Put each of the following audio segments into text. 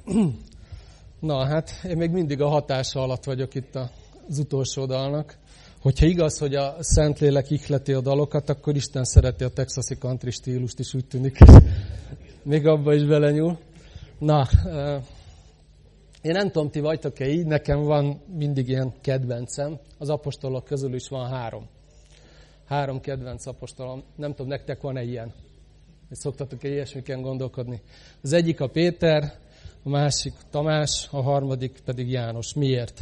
Na hát, én még mindig a hatása alatt vagyok itt az utolsó dalnak. Hogyha igaz, hogy a Szentlélek ihleti a dalokat, akkor Isten szereti a texasi country stílust is, úgy tűnik. Még abba is belenyúl. Na, én nem tudom, ti vagytok-e így, nekem van mindig ilyen kedvencem. Az apostolok közül is van 3. 3 kedvenc apostolom. Nem tudom, nektek van-e ilyen? Szoktatok-e ilyesmiken gondolkodni? Az egyik a Péter, a másik Tamás, a harmadik pedig János. Miért?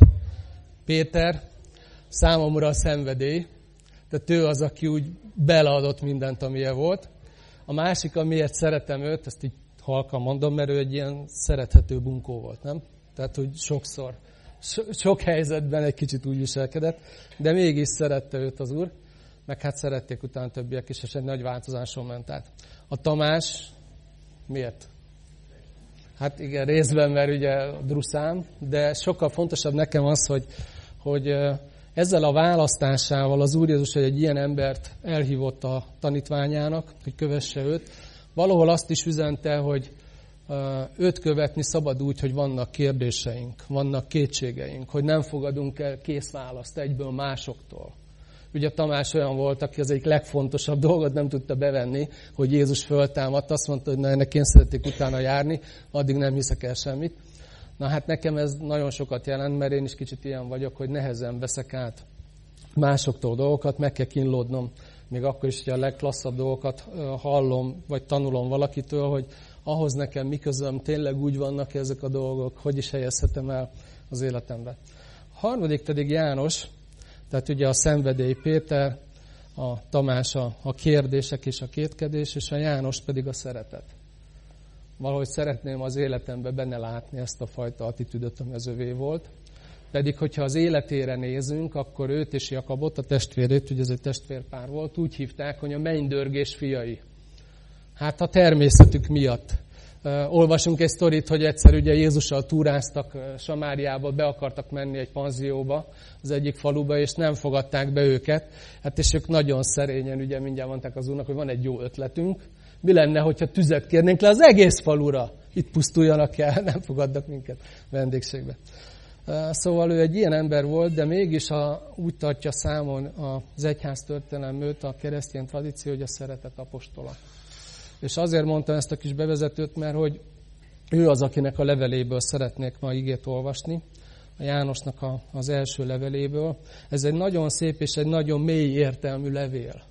Péter számomra a szenvedély, tehát ő az, aki úgy beleadott mindent, amilyen volt. A másik, amiért szeretem őt, ezt így halkan mondom, mert ő egy ilyen szerethető bunkó volt, nem? Tehát, hogy sokszor, sok helyzetben egy kicsit úgy viselkedett, de mégis szerette őt az Úr, meg hát szerették utána többiek is, és egy nagy változáson ment át. A Tamás, miért? Hát igen, részben, mert ugye druszám, de sokkal fontosabb nekem az, hogy ezzel a választásával az Úr Jézus, hogy egy ilyen embert elhívott a tanítványának, hogy kövesse őt, valahol azt is üzente, hogy őt követni szabad úgy, hogy vannak kérdéseink, vannak kétségeink, hogy nem fogadunk el kész választ egyből másoktól. Ugye Tamás olyan volt, aki az egyik legfontosabb dolgot nem tudta bevenni, hogy Jézus föltámadt, azt mondta, hogy na, ennek én szeretnék utána járni, addig nem hiszek el semmit. Na hát nekem ez nagyon sokat jelent, mert én is kicsit ilyen vagyok, hogy nehezen veszek át másoktól dolgokat, meg kell kínlódnom, még akkor is, hogy a legklasszabb dolgokat hallom, vagy tanulom valakitől, hogy ahhoz nekem mi közöm, tényleg úgy vannak ezek a dolgok, hogy is helyezhetem el az életembe. A harmadik pedig János, tehát ugye a szenvedély Péter, a Tamás a kérdések és a kétkedés, és a János pedig a szeretet. Valahogy szeretném az életembe benne látni ezt a fajta attitűdöt, ami az övé volt. Pedig, hogyha az életére nézünk, akkor őt és Jakabot, a testvérét, ugye ez egy testvérpár volt, úgy hívták, hogy a mennydörgés fiai. Hát a természetük miatt. Olvasunk egy sztorit, hogy egyszer ugye Jézussal túráztak Samáriába, be akartak menni egy panzióba, az egyik faluba, és nem fogadták be őket. Hát és ők nagyon szerényen, ugye mindjárt mondták az Úrnak, hogy van egy jó ötletünk. Mi lenne, hogyha tüzet kérnénk le az egész falura? Itt pusztuljanak el, nem fogadnak minket vendégségbe. Szóval ő egy ilyen ember volt, de mégis úgy tartja számon az egyház történelem őt, a keresztény tradíció, hogy a szeretet apostola. És azért mondtam ezt a kis bevezetőt, mert hogy ő az, akinek a leveléből szeretnék ma igét olvasni, a Jánosnak az első leveléből. Ez egy nagyon szép és egy nagyon mély értelmű levél.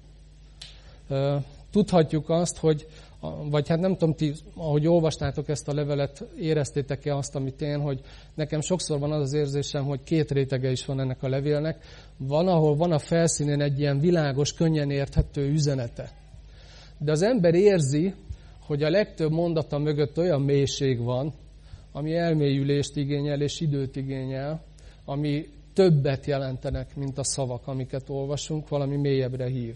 Tudhatjuk azt, hogy, vagy hát nem tudom, ti, ahogy olvastátok ezt a levelet, éreztétek-e azt, amit én, hogy nekem sokszor van az az érzésem, hogy 2 rétege is van ennek a levélnek. Van, ahol van a felszínén egy ilyen világos, könnyen érthető üzenete. De az ember érzi, hogy a legtöbb mondata mögött olyan mélység van, ami elmélyülést igényel és időt igényel, ami többet jelentenek, mint a szavak, amiket olvasunk, valami mélyebbre hív.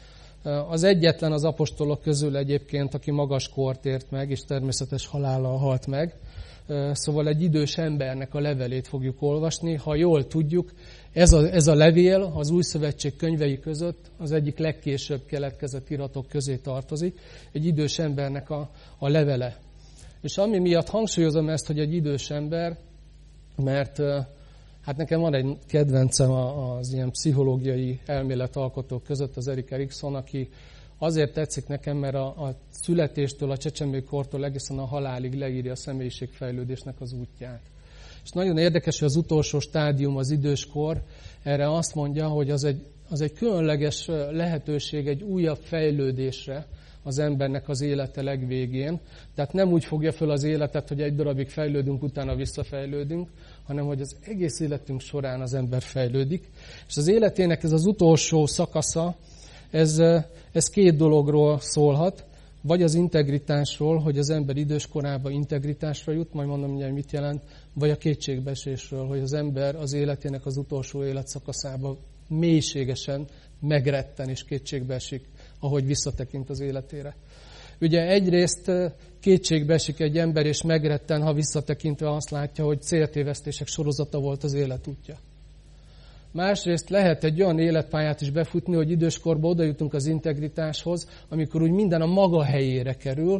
Az egyetlen az apostolok közül egyébként, aki magas kort ért meg, és természetes halállal halt meg. Szóval egy idős embernek a levelét fogjuk olvasni. Ha jól tudjuk, ez a levél az Új Szövetség könyvei között az egyik legkésőbb keletkezett iratok közé tartozik. Egy idős embernek a levele. És ami miatt hangsúlyozom ezt, hogy egy idős ember, mert hát nekem van egy kedvencem az ilyen pszichológiai elméletalkotók között, az Erik Erikson, aki azért tetszik nekem, mert a születéstől, a csecsemőkortól egészen a halálig leírja a személyiségfejlődésnek az útját. És nagyon érdekes, hogy az utolsó stádium, az időskor, erre azt mondja, hogy az egy különleges lehetőség egy újabb fejlődésre az embernek az élete legvégén. Tehát nem úgy fogja föl az életet, hogy egy darabig fejlődünk, utána visszafejlődünk, hanem hogy az egész életünk során az ember fejlődik. És az életének ez az utolsó szakasza, ez 2 dologról szólhat. Vagy az integritásról, hogy az ember időskorában integritásra jut, majd mondom, hogy mit jelent, vagy a kétségbeesésről, hogy az ember az életének az utolsó életszakaszában mélységesen megretten és kétségbeesik, ahogy visszatekint az életére. Ugye egyrészt kétségbeesik egy ember, és megretten, ha visszatekintve azt látja, hogy céltévesztések sorozata volt az életútja. Másrészt lehet egy olyan életpályát is befutni, hogy időskorban oda jutunk az integritáshoz, amikor úgy minden a maga helyére kerül,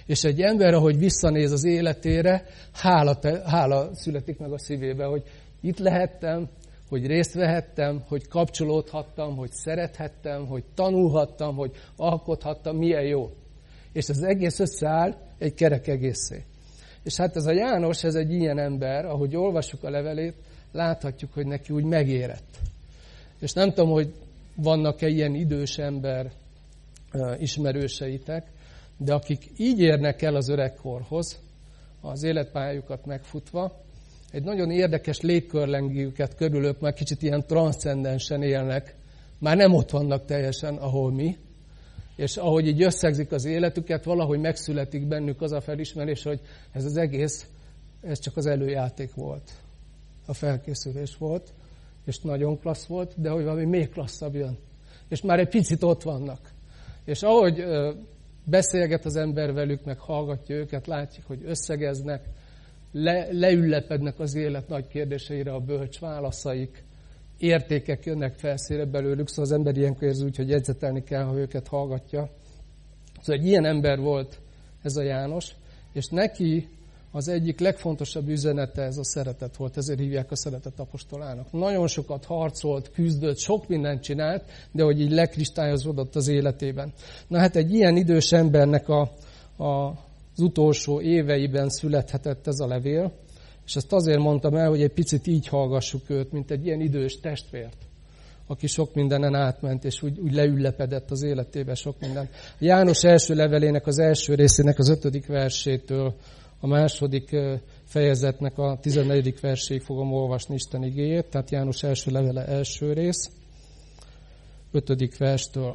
És egy ember, ahogy visszanéz az életére, hála születik meg a szívébe, hogy itt lehettem, hogy részt vehettem, hogy kapcsolódhattam, hogy szerethettem, hogy tanulhattam, hogy alkothattam, milyen jó. És az egész összeáll egy kerek egészé. És hát ez a János, ez egy ilyen ember, ahogy olvassuk a levelét, láthatjuk, hogy neki úgy megérett. És nem tudom, hogy vannak-e ilyen idős ember ismerőseitek, de akik így érnek el az öregkorhoz, az életpályájukat megfutva, egy nagyon érdekes légkörlengőket körülök, már kicsit ilyen transzcendensen élnek, már nem ott vannak teljesen, ahol mi, és ahogy így összegzik az életüket, valahogy megszületik bennük az a felismerés, hogy ez az egész, ez csak az előjáték volt. A felkészülés volt, és nagyon klassz volt, de hogy valami még klasszabb jön. És már egy picit ott vannak. És ahogy beszélget az ember velük, meg hallgatja őket, látjuk, hogy összegeznek, leüllepednek az élet nagy kérdéseire a bölcs válaszaik, értékek jönnek felszínre belőlük, szóval az ember ilyenkor érzi úgy, hogy jegyzetelni kell, ha őket hallgatja. Szóval egy ilyen ember volt ez a János, és neki az egyik legfontosabb üzenete ez a szeretet volt, ezért hívják a szeretet apostolának. Nagyon sokat harcolt, küzdött, sok mindent csinált, de hogy így lekristályozódott az életében. Na hát egy ilyen idős embernek az utolsó éveiben születhetett ez a levél, és ezt azért mondtam el, hogy egy picit így hallgassuk őt, mint egy ilyen idős testvért, aki sok mindenen átment, és úgy leüllepedett az életébe sok minden. János első levelének az első részének az 5. versétől a második fejezetnek a 14. verséig fogom olvasni Isten igéjét, tehát János első levele első rész, 5. verstől.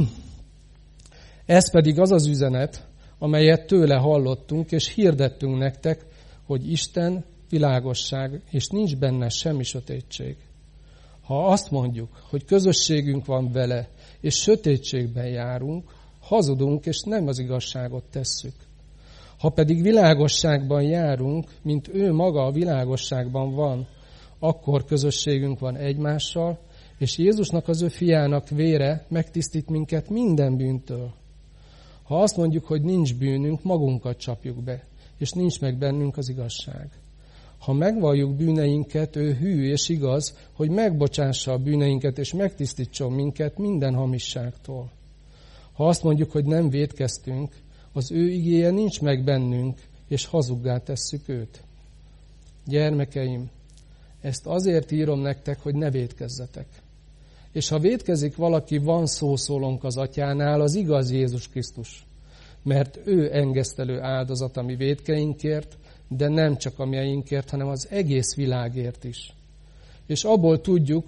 Ez pedig az az üzenet, amelyet tőle hallottunk, és hirdettünk nektek, hogy Isten világosság, és nincs benne semmi sötétség. Ha azt mondjuk, hogy közösségünk van vele, és sötétségben járunk, hazudunk, és nem az igazságot tesszük. Ha pedig világosságban járunk, mint ő maga a világosságban van, akkor közösségünk van egymással, és Jézusnak, az ő fiának vére megtisztít minket minden bűntől. Ha azt mondjuk, hogy nincs bűnünk, magunkat csapjuk be, és nincs meg bennünk az igazság. Ha megvalljuk bűneinket, ő hű és igaz, hogy megbocsássa a bűneinket, és megtisztítson minket minden hamisságtól. Ha azt mondjuk, hogy nem vétkeztünk, az ő igéje nincs meg bennünk, és hazuggá tesszük őt. Gyermekeim, ezt azért írom nektek, hogy ne vétkezzetek. És ha vétkezik valaki, van szószólónk az Atyánál, az igaz Jézus Krisztus. Mert ő engesztelő áldozat a mi vétkeinkért, de nem csak a mieinkért, hanem az egész világért is. És abból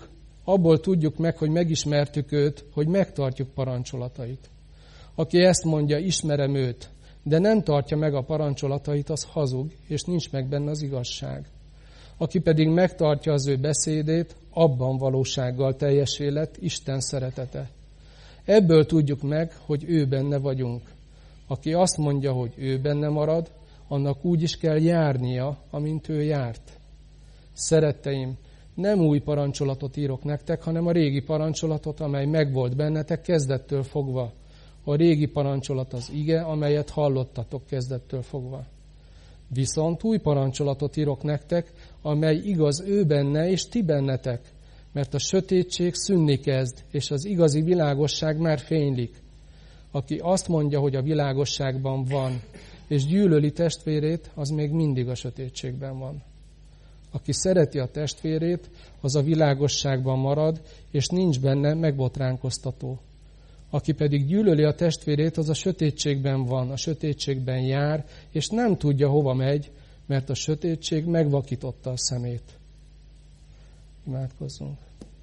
tudjuk meg, hogy megismertük őt, hogy megtartjuk parancsolatait. Aki ezt mondja, ismerem őt, de nem tartja meg a parancsolatait, az hazug, és nincs meg benne az igazság. Aki pedig megtartja az ő beszédét, abban valósággal teljesé lett Isten szeretete. Ebből tudjuk meg, hogy ő benne vagyunk. Aki azt mondja, hogy ő benne marad, annak úgy is kell járnia, amint ő járt. Szeretteim, nem új parancsolatot írok nektek, hanem a régi parancsolatot, amely megvolt bennetek kezdettől fogva. A régi parancsolat az ige, amelyet hallottatok kezdettől fogva. Viszont új parancsolatot írok nektek, amely igaz ő benne és ti bennetek, mert a sötétség szűnni kezd, és az igazi világosság már fénylik. Aki azt mondja, hogy a világosságban van, és gyűlöli testvérét, az még mindig a sötétségben van. Aki szereti a testvérét, az a világosságban marad, és nincs benne megbotránkoztató. Aki pedig gyűlöli a testvérét, az a sötétségben van, a sötétségben jár, és nem tudja, hova megy, mert a sötétség megvakította a szemét. Imádkozzunk.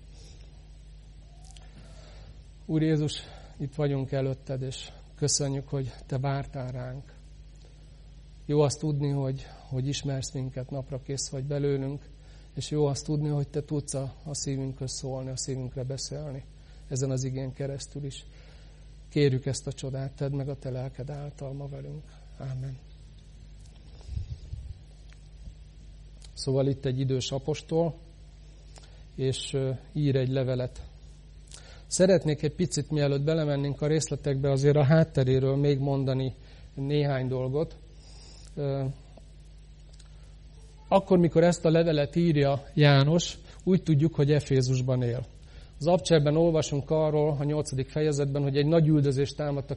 Úr Jézus, itt vagyunk előtted, és köszönjük, hogy te vártál ránk. Jó azt tudni, hogy ismersz minket, napra kész vagy belőlünk, és jó azt tudni, hogy te tudsz a szívünkhöz szólni, a szívünkre beszélni, ezen az igén keresztül is. Kérjük ezt a csodát, tedd meg a te lelked által ma velünk. Ámen. Szóval itt egy idős apostol, és ír egy levelet. Szeretnék egy picit, mielőtt belemennénk a részletekbe, azért a hátteréről még mondani néhány dolgot. Akkor, mikor ezt a levelet írja János, úgy tudjuk, hogy Efézusban él. Az Abcselben olvasunk arról a 8. fejezetben, hogy egy nagy üldözés támadt a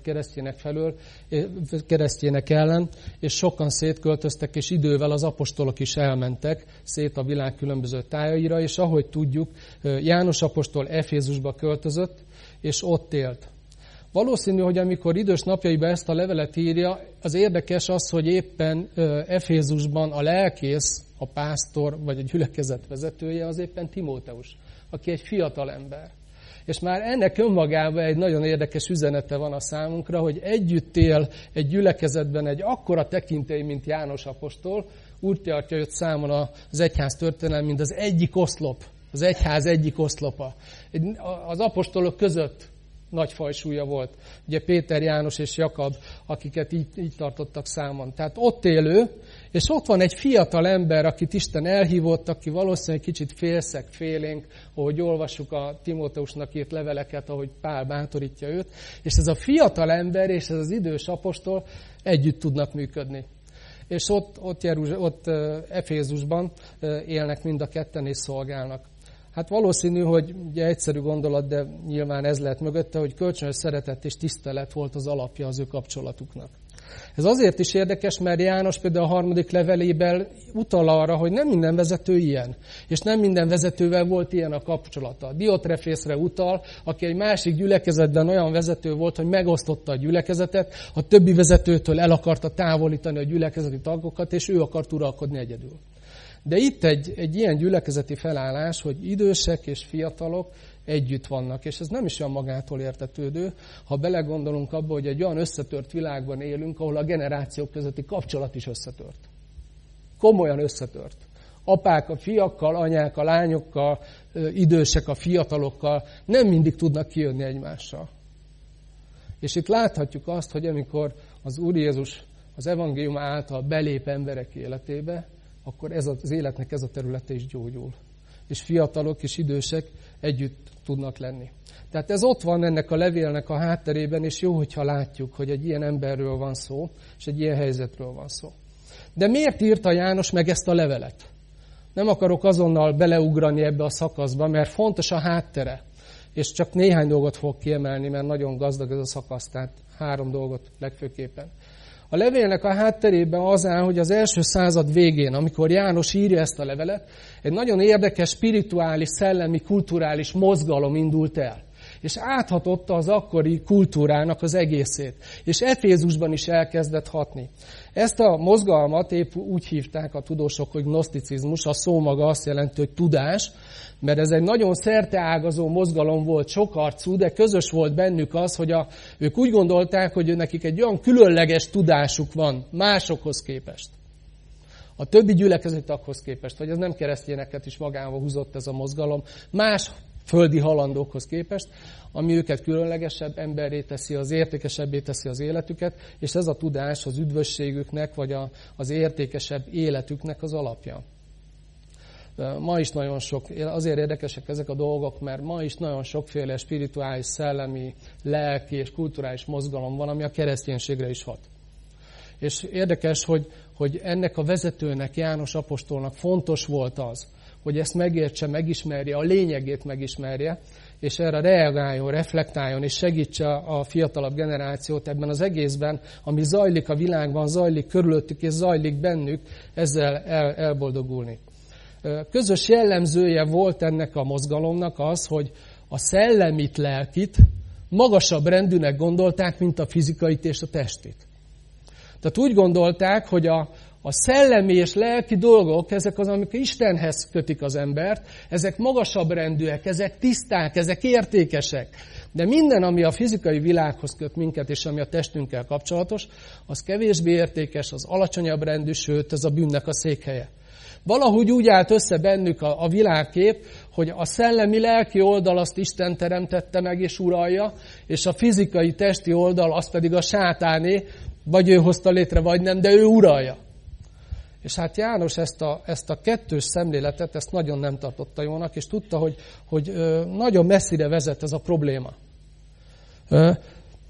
keresztjének ellen, és sokan szétköltöztek, és idővel az apostolok is elmentek szét a világ különböző tájaira, és ahogy tudjuk, János apostol Efézusba költözött, és ott élt. Valószínű, hogy amikor idős napjaiban ezt a levelet írja, az érdekes az, hogy éppen Efézusban a lelkész, a pásztor, vagy a gyülekezet vezetője az éppen Timóteus, aki egy fiatal ember. És már ennek önmagában egy nagyon érdekes üzenete van a számunkra, hogy együtt él egy gyülekezetben egy akkora tekintély, mint János apostol, úgy tartja őt számon az egyház történelem, mint az egyik oszlop, az egyház egyik oszlopa. Az apostolok között nagy fajsúlya volt. Ugye Péter, János és Jakab, akiket így tartottak számon. Tehát ott élő, és ott van egy fiatal ember, akit Isten elhívott, aki valószínűleg kicsit félszeg, félénk, ahogy olvassuk a Timóteusnak írt leveleket, ahogy Pál bátorítja őt, és ez a fiatal ember és ez az idős apostol együtt tudnak működni. És ott Efézusban élnek mind a ketten és szolgálnak. Hát valószínű, hogy ugye egyszerű gondolat, de nyilván ez lehet mögötte, hogy kölcsönös szeretet és tisztelet volt az alapja az ő kapcsolatuknak. Ez azért is érdekes, mert János például a 3. levelében utal arra, hogy nem minden vezető ilyen, és nem minden vezetővel volt ilyen a kapcsolata. Diotrefészre utal, aki egy másik gyülekezetben olyan vezető volt, hogy megosztotta a gyülekezetet, a többi vezetőtől el akarta távolítani a gyülekezeti tagokat, és ő akart uralkodni egyedül. De itt egy ilyen gyülekezeti felállás, hogy idősek és fiatalok együtt vannak, és ez nem is olyan magától értetődő, ha belegondolunk abba, hogy egy olyan összetört világban élünk, ahol a generációk közötti kapcsolat is összetört. Komolyan összetört. Apák a fiakkal, anyák a lányokkal, idősek a fiatalokkal nem mindig tudnak kijönni egymással. És itt láthatjuk azt, hogy amikor az Úr Jézus az evangélium által belép emberek életébe, akkor az életnek ez a területe is gyógyul. És fiatalok és idősek együtt tudnak lenni. Tehát ez ott van ennek a levélnek a hátterében, és jó, hogyha látjuk, hogy egy ilyen emberről van szó, és egy ilyen helyzetről van szó. De miért írta János meg ezt a levelet? Nem akarok azonnal beleugrani ebbe a szakaszba, mert fontos a háttere. És csak néhány dolgot fogok kiemelni, mert nagyon gazdag ez a szakasz, tehát 3 dolgot legfőképpen. A levélnek a hátterében az áll, hogy az első század végén, amikor János írja ezt a levelet, egy nagyon érdekes, spirituális, szellemi, kulturális mozgalom indult el. És áthatotta az akkori kultúrának az egészét. És Efézusban is elkezdett hatni. Ezt a mozgalmat épp úgy hívták a tudósok, hogy gnoszticizmus, a szó maga azt jelenti, hogy tudás, mert ez egy nagyon szerteágazó mozgalom volt, sokarcú, de közös volt bennük az, hogy ők úgy gondolták, hogy nekik egy olyan különleges tudásuk van másokhoz képest. A többi gyülekezeti taghoz képest, vagy ez nem keresztényeket is magával húzott ez a mozgalom, más földi halandókhoz képest, ami őket különlegesebb emberré teszi, az értékesebbé teszi az életüket, és ez a tudás az üdvösségüknek, vagy az értékesebb életüknek az alapja. Ma is nagyon sok, azért érdekesek ezek a dolgok, mert ma is nagyon sokféle spirituális, szellemi, lelki és kulturális mozgalom van, ami a kereszténységre is hat. És érdekes, hogy ennek a vezetőnek, János apostolnak fontos volt az, hogy ezt megértse, megismerje, a lényegét megismerje, és erre reagáljon, reflektáljon, és segítse a fiatalabb generációt ebben az egészben, ami zajlik a világban, zajlik körülöttük, és zajlik bennük, ezzel elboldogulni. Közös jellemzője volt ennek a mozgalomnak az, hogy a szellemit, lelkit magasabb rendűnek gondolták, mint a fizikait és a testit. Tehát úgy gondolták, hogy a szellemi és lelki dolgok, ezek az, amik Istenhez kötik az embert, ezek magasabb rendűek, ezek tiszták, ezek értékesek. De minden, ami a fizikai világhoz köt minket, és ami a testünkkel kapcsolatos, az kevésbé értékes, az alacsonyabb rendű, sőt, ez a bűnnek a székhelye. Valahogy úgy állt össze bennük a világkép, hogy a szellemi-lelki oldal azt Isten teremtette meg és uralja, és a fizikai testi oldal az pedig a sátáné, vagy ő hozta létre, vagy nem, de ő uralja. És hát János ezt a kettős szemléletet, ezt nagyon nem tartotta jónak, és tudta, hogy nagyon messzire vezet ez a probléma.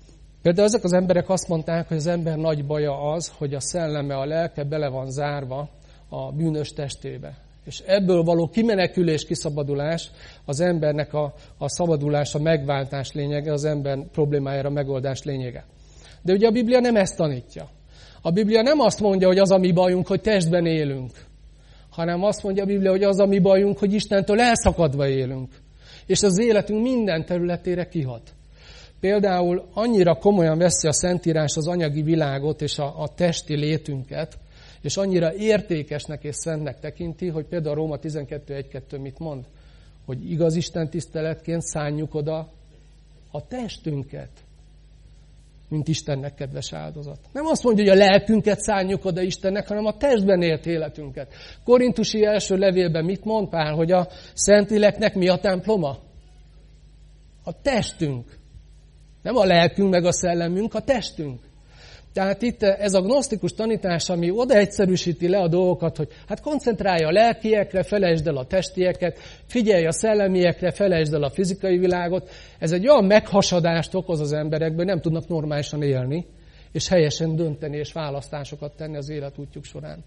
Például ezek az emberek azt mondták, hogy az ember nagy baja az, hogy a szelleme, a lelke bele van zárva a bűnös testébe. És ebből való kimenekülés, kiszabadulás az embernek a szabadulás, a megváltás lényege, az ember problémájára megoldás lényege. De ugye a Biblia nem ezt tanítja. A Biblia nem azt mondja, hogy az a mi bajunk, hogy testben élünk, hanem azt mondja a Biblia, hogy az a mi bajunk, hogy Istentől elszakadva élünk. És az életünk minden területére kihat. Például annyira komolyan veszi a Szentírás az anyagi világot és a testi létünket, és annyira értékesnek és szentnek tekinti, hogy például a Róma 12.1.2 mit mond? Hogy igaz Isten tiszteletként szánjuk oda a testünket, mint Istennek kedves áldozat. Nem azt mondja, hogy a lelkünket szánjuk oda Istennek, hanem a testben élt életünket. Korintusi első levélben mit mond Pál, hogy a Szentléleknek mi a temploma? A testünk. Nem a lelkünk meg a szellemünk, a testünk. Tehát itt ez a gnosztikus tanítás, ami oda egyszerűsíti le a dolgokat, hogy hát koncentrálja a lelkiekre, felejtsd el a testieket, figyelj a szellemiekre, felejtsd el a fizikai világot. Ez egy olyan meghasadást okoz az emberekben, nem tudnak normálisan élni, és helyesen dönteni és választásokat tenni az életútjuk során.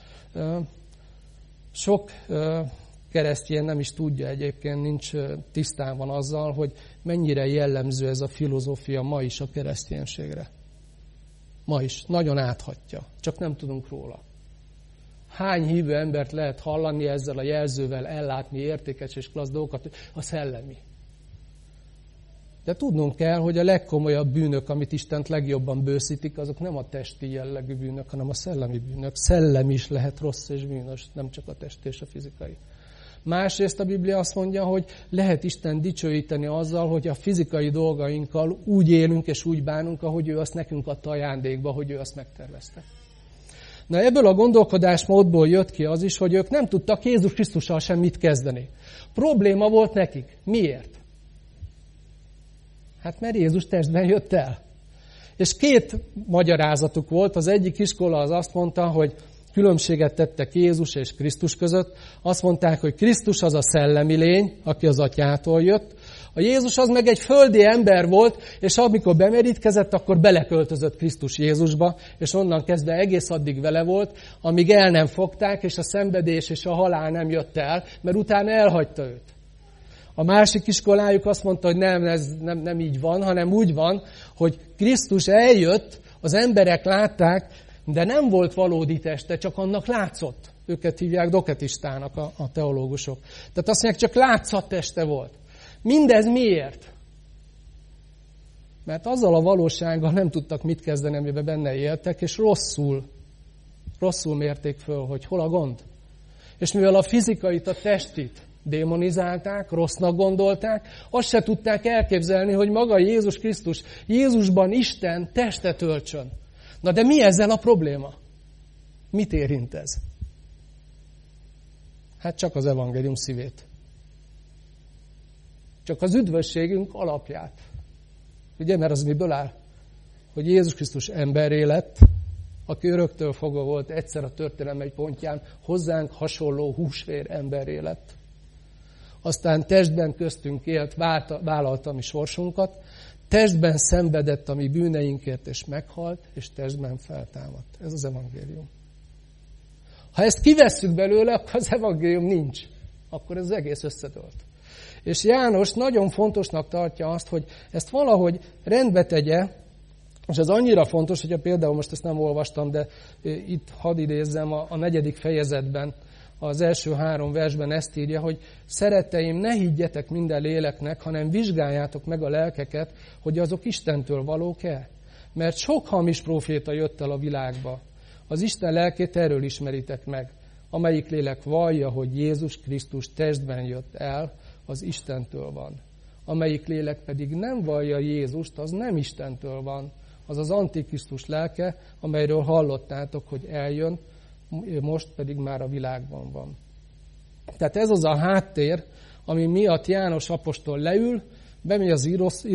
Sok keresztény nem is tudja egyébként, nincs tisztában azzal, hogy mennyire jellemző ez a filozófia ma is a kereszténységre. Ma is. Nagyon áthatja. Csak nem tudunk róla. Hány hívő embert lehet hallani ezzel a jelzővel ellátni értékes és klassz dolgokat? A szellemi. De tudnunk kell, hogy a legkomolyabb bűnök, amit Istent legjobban bőszítik, azok nem a testi jellegű bűnök, hanem a szellemi bűnök. Szellem is lehet rossz és bűnös, nem csak a testi és a fizikai. Másrészt a Biblia azt mondja, hogy lehet Isten dicsőíteni azzal, hogy a fizikai dolgainkkal úgy élünk és úgy bánunk, ahogy ő azt nekünk adta ajándékba, hogy ő azt megtervezte. Na ebből a gondolkodásmódból jött ki az is, hogy ők nem tudtak Jézus Krisztussal sem mit kezdeni. Probléma volt nekik. Miért? Hát mert Jézus testben jött el. És két magyarázatuk volt. Az egyik iskola az azt mondta, hogy különbséget tettek Jézus és Krisztus között. Azt mondták, hogy Krisztus az a szellemi lény, aki az atyától jött. A Jézus az meg egy földi ember volt, és amikor bemerítkezett, akkor beleköltözött Krisztus Jézusba, és onnan kezdve egész addig vele volt, amíg el nem fogták, és a szenvedés és a halál nem jött el, mert utána elhagyta őt. A másik iskolájuk azt mondta, hogy ez nem így van, hanem úgy van, hogy Krisztus eljött, az emberek látták, de nem volt valódi teste, csak annak látszott. Őket hívják doketistának a teológusok. Tehát azt mondják, csak látszatteste volt. Mindez miért? Mert azzal a valósággal nem tudtak mit kezdeni, amiben benne éltek, és rosszul mérték föl, hogy hol a gond. És mivel a fizikait, a testit démonizálták, rossznak gondolták, azt se tudták elképzelni, hogy maga Jézus Krisztus, Jézusban Isten testet öltsön. Na de mi ezzel a probléma? Mit érint ez? Hát csak az evangélium szívét. Csak az üdvösségünk alapját. Ugye, mert az miből áll? Hogy Jézus Krisztus emberré lett, aki öröktől fogva volt egyszer a történelem egy pontján, hozzánk hasonló húsvér emberré lett. Aztán testben köztünk élt, vállalta a mi sorsunkat, testben szenvedett a mi bűneinkért, és meghalt, és testben feltámadt. Ez az evangélium. Ha ezt kivesszük belőle, akkor az evangélium nincs. Akkor ez az egész összedőlt. És János nagyon fontosnak tartja azt, hogy ezt valahogy rendbe tegye, és ez annyira fontos, hogy például most ezt nem olvastam, de itt hadd idézzem a 4. fejezetben, az első 3 versben ezt írja, hogy szeretteim, ne higgyetek minden léleknek, hanem vizsgáljátok meg a lelkeket, hogy azok Istentől valók-e. Mert sok hamis próféta jött el a világba. Az Isten lelkét erről ismeritek meg, amelyik lélek vallja, hogy Jézus Krisztus testben jött el, az Istentől van. Amelyik lélek pedig nem vallja Jézust, az nem Istentől van. Az az Antikrisztus lelke, amelyről hallottátok, hogy eljön, most pedig már a világban van. Tehát ez az a háttér, ami miatt János apostol leül, bemegy az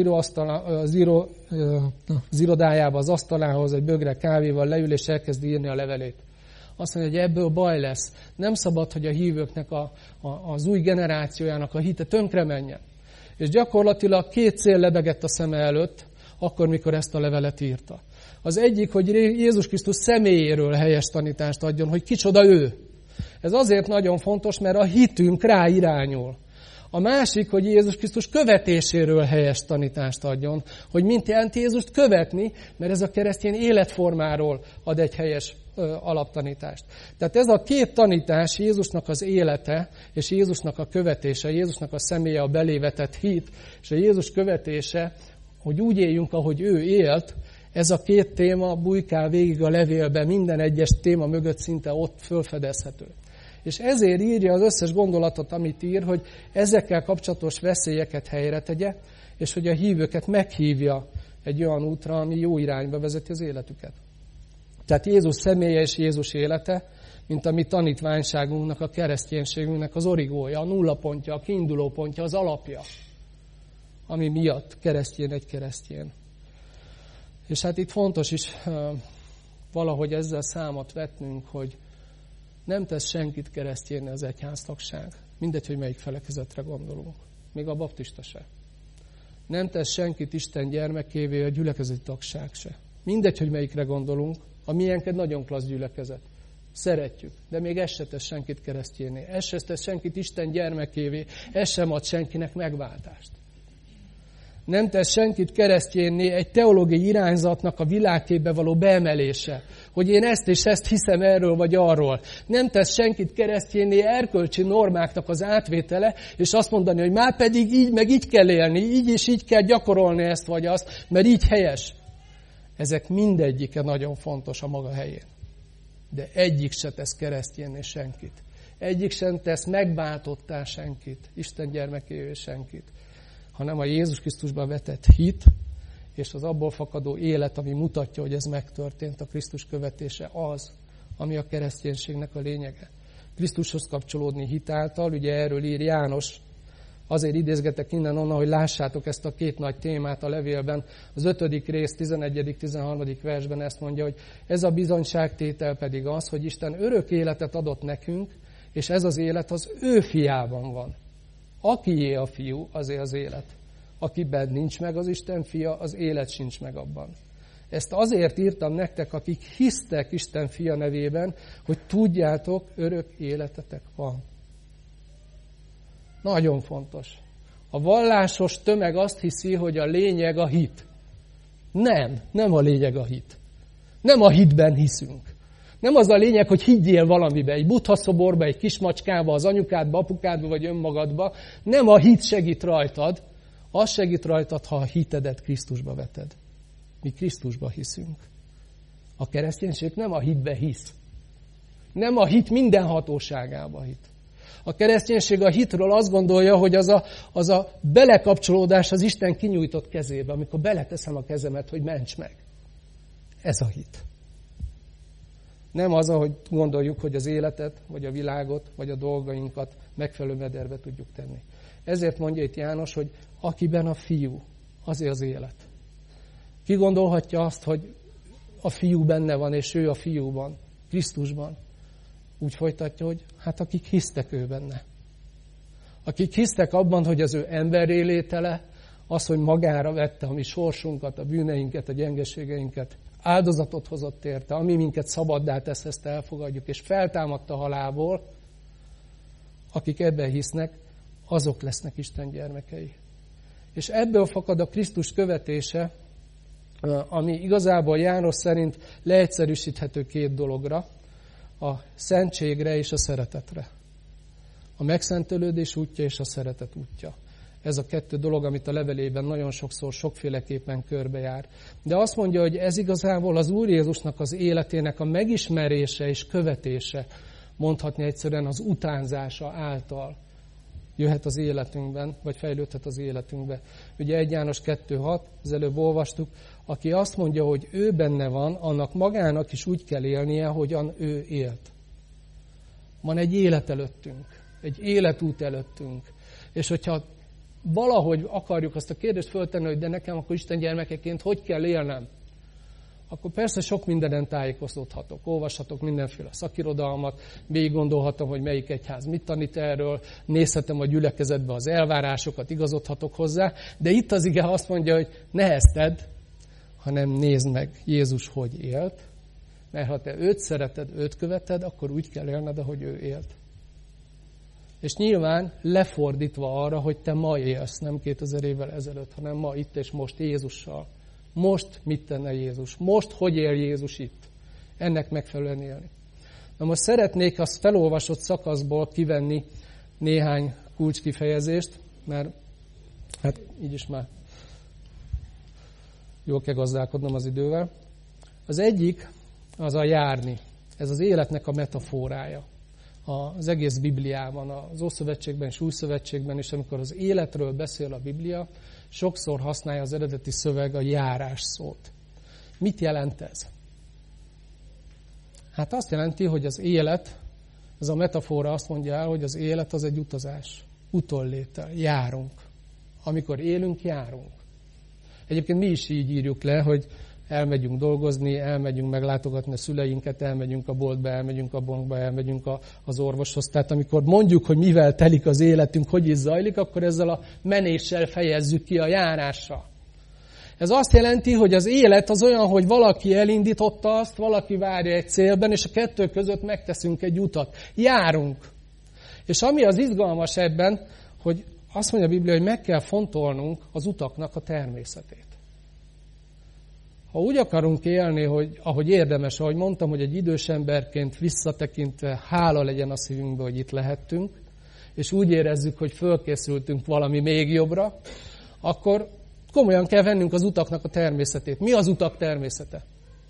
irodájába, az asztalához, egy bögre kávéval leül, és elkezd írni a levelét. Azt mondja, hogy ebből baj lesz. Nem szabad, hogy a hívőknek az új generációjának a hite tönkre menjen. És gyakorlatilag 2 cél lebegett a szeme előtt. akkor, mikor ezt a levelet írta. Az egyik, hogy Jézus Krisztus személyéről helyes tanítást adjon, hogy kicsoda ő. Ez azért nagyon fontos, mert a hitünk rá irányul. A másik, hogy Jézus Krisztus követéséről helyes tanítást adjon, hogy mint jelent Jézust követni, mert ez a keresztény életformáról ad egy helyes alaptanítást. Tehát ez a két tanítás, Jézusnak az élete, és Jézusnak a követése, Jézusnak a személye, a belévetett hit, és a Jézus követése, hogy úgy éljünk, ahogy ő élt, ez a két téma bujkál végig a levélben, minden egyes téma mögött szinte ott fölfedezhető. És ezért írja az összes gondolatot, amit ír, hogy ezekkel kapcsolatos veszélyeket helyre tegye, és hogy a hívőket meghívja egy olyan útra, ami jó irányba vezeti az életüket. Tehát Jézus személye és Jézus élete, mint a mi tanítványságunknak, a kereszténységünknek az origója, a nullapontja, a kiinduló pontja, az alapja, ami miatt keresztjén egy keresztjén. És hát itt fontos is valahogy ezzel számot vetnünk, hogy nem tesz senkit keresztjénni az egyháztagság. Mindegy, hogy melyik felekezetre gondolunk. Még a baptista se. Nem tesz senkit Isten gyermekévé a gyülekezeti tagság se. Mindegy, hogy melyikre gondolunk. A miénk nagyon klassz gyülekezet. Szeretjük, de még ez se tesz senkit keresztjénné. Ez se tesz senkit Isten gyermekévé. Ez sem ad senkinek megváltást. Nem tesz senkit keresztjénné egy teológiai irányzatnak a világképbe való beemelése, hogy én ezt és ezt hiszem erről vagy arról. Nem tesz senkit keresztjénné erkölcsi normáknak az átvétele, és azt mondani, hogy már pedig így meg így kell élni, így és így kell gyakorolni ezt vagy azt, mert így helyes. Ezek mindegyike nagyon fontos a maga helyén. De egyik se tesz keresztjénné senkit. Egyik sem tesz megváltottá senkit, Isten gyermekévé senkit, hanem a Jézus Krisztusban vetett hit, és az abból fakadó élet, ami mutatja, hogy ez megtörtént, a Krisztus követése az, ami a kereszténységnek a lényege. Krisztushoz kapcsolódni hit által, ugye erről ír János, azért idézgetek innen onnan, hogy lássátok ezt a két nagy témát a levélben. Az 5. rész 11.-13. versben ezt mondja, hogy ez a bizonyságtétel pedig az, hogy Isten örök életet adott nekünk, és ez az élet az ő fiában van. Akié a fiú, azé az élet. Akiben nincs meg az Isten fia, az élet sincs meg abban. Ezt azért írtam nektek, akik hisztek Isten fia nevében, hogy tudjátok, örök életetek van. Nagyon fontos. A vallásos tömeg azt hiszi, hogy a lényeg a hit. Nem a lényeg a hit. Nem a hitben hiszünk. Nem az a lényeg, hogy higgyél valamibe, egy buddha szoborba, egy kismacskába, az anyukádba, apukádba vagy önmagadba. Nem a hit segít rajtad, az segít rajtad, ha a hitedet Krisztusba veted. Mi Krisztusba hiszünk. A kereszténység nem a hitbe hisz. Nem a hit minden hatóságába hit. A kereszténység a hitről azt gondolja, hogy az a belekapcsolódás az Isten kinyújtott kezébe, amikor beleteszem a kezemet, hogy ments meg. Ez a hit. Nem az, ahogy gondoljuk, hogy az életet, vagy a világot, vagy a dolgainkat megfelelő mederbe tudjuk tenni. Ezért mondja itt János, hogy akiben a fiú, azért az élet. Ki gondolhatja azt, hogy a fiú benne van, és ő a fiúban, Krisztusban. Úgy folytatja, hogy hát akik hisztek ő benne. Akik hisztek abban, hogy az ő emberré létele, az, hogy magára vette a mi sorsunkat, a bűneinket, a gyengeségeinket, áldozatot hozott érte, ami minket szabaddá tesz, ezt elfogadjuk, és feltámadta halálból, akik ebben hisznek, azok lesznek Isten gyermekei. És ebből fakad a Krisztus követése, ami igazából János szerint leegyszerűsíthető két dologra, a szentségre és a szeretetre. A megszentelődés útja és a szeretet útja. Ez a kettő dolog, amit a levelében nagyon sokszor, sokféleképpen körbejár. De azt mondja, hogy ez igazából az Úr Jézusnak az életének a megismerése és követése, mondhatni egyszerűen az utánzása által jöhet az életünkben, vagy fejlődhet az életünkbe. Ugye 1 János 2.6, az előbb olvastuk, aki azt mondja, hogy ő benne van, annak magának is úgy kell élnie, hogyan ő élt. Van egy élet előttünk, egy életút előttünk. És hogyha valahogy akarjuk azt a kérdést föltenni, hogy de nekem akkor Isten gyermekeként hogy kell élnem, akkor persze sok mindenen tájékozódhatok, olvashatok mindenféle szakirodalmat, végig gondolhatom, hogy melyik egyház mit tanít erről, nézhetem a gyülekezetbe az elvárásokat, igazodhatok hozzá, de itt az ige azt mondja, hogy ne ezt tedd, hanem nézd meg Jézus hogy élt, mert ha te őt szereted, őt követed, akkor úgy kell élned, ahogy ő élt. És nyilván lefordítva arra, hogy te ma élsz, nem 2000 évvel ezelőtt, hanem ma itt és most Jézussal. Most mit tenne Jézus? Most hogy él Jézus itt? Ennek megfelelően élni. Na most szeretnék azt felolvasott szakaszból kivenni néhány kulcskifejezést, mert hát így is már jól kell gazdálkodnom az idővel. Az egyik az a járni. Ez az életnek a metaforája. Az egész Bibliában, az Ószövetségben és Újszövetségben is, amikor az életről beszél a Biblia, sokszor használja az eredeti szöveg a járás szót. Mit jelent ez? Hát azt jelenti, hogy az élet, ez a metafora azt mondja el, hogy az élet az egy utazás. Utollétel, járunk. Amikor élünk, járunk. Egyébként mi is így írjuk le, hogy elmegyünk dolgozni, elmegyünk meglátogatni a szüleinket, elmegyünk a boltba, elmegyünk a bankba, elmegyünk az orvoshoz. Tehát amikor mondjuk, hogy mivel telik az életünk, hogy is zajlik, akkor ezzel a menéssel fejezzük ki, a járással. Ez azt jelenti, hogy az élet az olyan, hogy valaki elindította azt, valaki várja egy célben, és a kettő között megteszünk egy utat. Járunk. És ami az izgalmas ebben, hogy azt mondja a Biblia, hogy meg kell fontolnunk az utaknak a természetét. Ha úgy akarunk élni, hogy ahogy érdemes, ahogy mondtam, hogy egy idős emberként visszatekintve hála legyen a szívünkbe, hogy itt lehettünk, és úgy érezzük, hogy fölkészültünk valami még jobbra, akkor komolyan kell vennünk az utaknak a természetét. Mi az utak természete?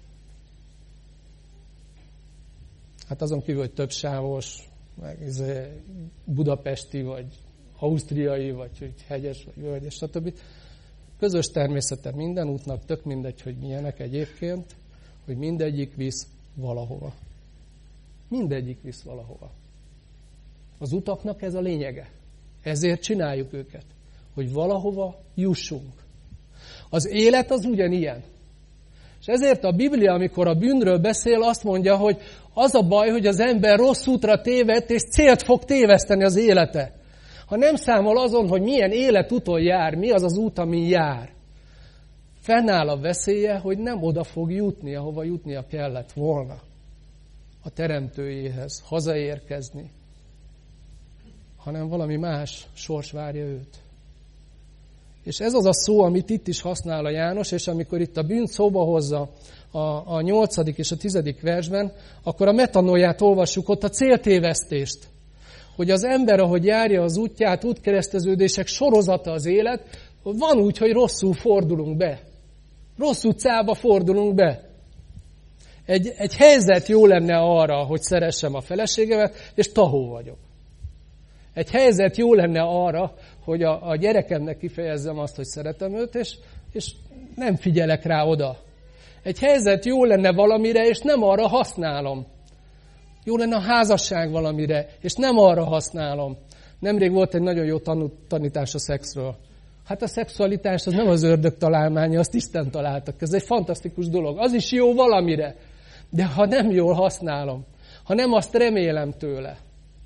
Hát azon kívül, hogy többsávos, meg budapesti, vagy ausztriai, vagy hogy hegyes, vagy völgyes, stb. Közös természete minden útnak, tök mindegy, hogy milyenek egyébként, hogy mindegyik visz valahova. Mindegyik visz valahova. Az utaknak ez a lényege. Ezért csináljuk őket, hogy valahova jussunk. Az élet az ugyanilyen. És ezért a Biblia, amikor a bűnről beszél, azt mondja, hogy az a baj, hogy az ember rossz útra tévedt, és célt fog téveszteni az élete. Ha nem számol azon, hogy milyen életúton jár, mi az az út, amin jár, fennáll a veszélye, hogy nem oda fog jutni, ahova jutnia kellett volna. A teremtőjéhez, hazaérkezni, hanem valami más sors várja őt. És ez az a szó, amit itt is használ a János, és amikor itt a bűnt szóba hozza a 8. és a 10. versben, akkor a metanóját olvassuk, ott a céltévesztést. Hogy az ember, ahogy járja az útját, útkereszteződések sorozata az élet, van úgy, hogy rosszul fordulunk be. Rossz utcába fordulunk be. Egy helyzet jó lenne arra, hogy szeressem a feleségemet, és tahó vagyok. Egy helyzet jó lenne arra, hogy a gyerekemnek kifejezzem azt, hogy szeretem őt, és nem figyelek rá oda. Egy helyzet jó lenne valamire, és nem arra használom. Jó lenne a házasság valamire, és nem arra használom. Nemrég volt egy nagyon jó tanítás a szexről. Hát a szexualitás az nem az ördög találmánya, azt Isten találtak. Ez egy fantasztikus dolog. Az is jó valamire, de ha nem jól használom, ha nem azt remélem tőle,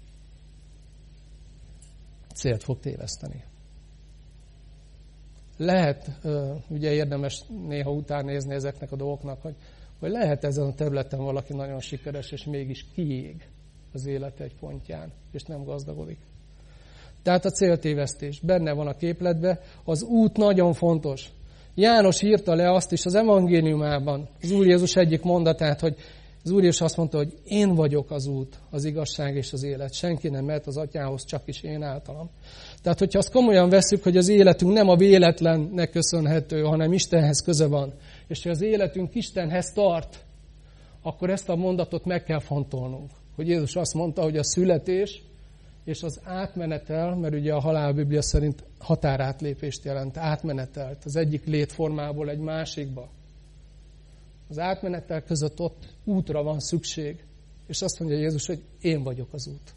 célt fog téveszteni. Lehet, ugye érdemes néha utánézni ezeknek a dolgoknak, hogy lehet ezen a területen valaki nagyon sikeres, és mégis kiég az élet egy pontján, és nem gazdagodik. Tehát a céltévesztés benne van a képletben, az út nagyon fontos. János írta le azt is az evangéliumában, az Úr Jézus egyik mondatát, hogy az Úr Jézus azt mondta, hogy én vagyok az út, az igazság és az élet. Senki nem mehet az Atyához, csak is én általam. Tehát, hogyha azt komolyan vesszük, hogy az életünk nem a véletlennek köszönhető, hanem Istenhez köze van, és hogy az életünk Istenhez tart, akkor ezt a mondatot meg kell fontolnunk. Hogy Jézus azt mondta, hogy a születés és az átmenetel, mert ugye a halálbiblia szerint határátlépést jelent, átmenetelt az egyik létformából egy másikba. Az átmenetel között ott útra van szükség. És azt mondja Jézus, hogy én vagyok az út.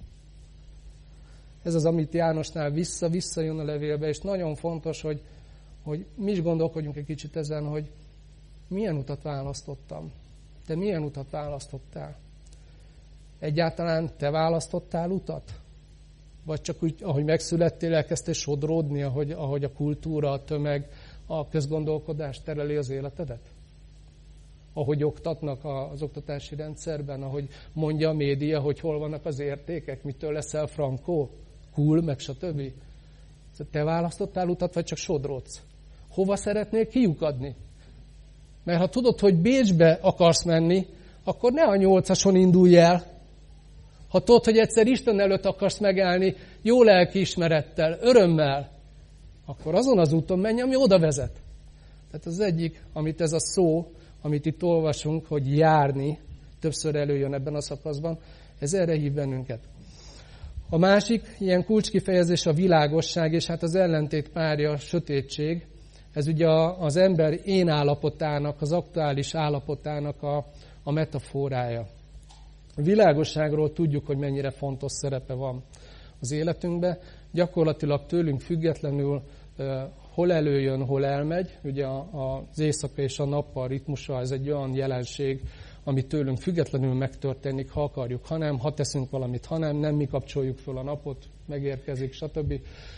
Ez az, amit Jánosnál visszajön a levélbe, és nagyon fontos, hogy mi is gondolkodjunk egy kicsit ezen, hogy milyen utat választottam. Te milyen utat választottál? Egyáltalán te választottál utat? Vagy csak úgy, ahogy megszülettél, elkezdtél sodródni, ahogy a kultúra, a tömeg, a közgondolkodás tereli az életedet? Ahogy oktatnak az oktatási rendszerben, ahogy mondja a média, hogy hol vannak az értékek, mitől leszel frankó, cool, meg stb. Te választottál utat, vagy csak sodrodsz? Hova szeretnél kiukadni? Mert ha tudod, hogy Bécsbe akarsz menni, akkor ne a 8-ason indulj el. Ha tudod, hogy egyszer Isten előtt akarsz megállni, jó lelkiismerettel, örömmel, akkor azon az úton menj, ami oda vezet. Tehát az egyik, amit ez a szó, amit itt olvasunk, hogy járni, többször előjön ebben a szakaszban, ez erre hív bennünket. A másik ilyen kulcskifejezés a világosság, és hát az ellentét párja a sötétség. Ez ugye az ember én állapotának, az aktuális állapotának a metaforája. A világosságról tudjuk, hogy mennyire fontos szerepe van az életünkben. Gyakorlatilag tőlünk függetlenül hol előjön, hol elmegy. Ugye az éjszaka és a nappal ritmusa, ez egy olyan jelenség, ami tőlünk függetlenül megtörténik, ha akarjuk, ha nem, ha teszünk valamit, ha nem mi kapcsoljuk föl a napot, megérkezik, stb.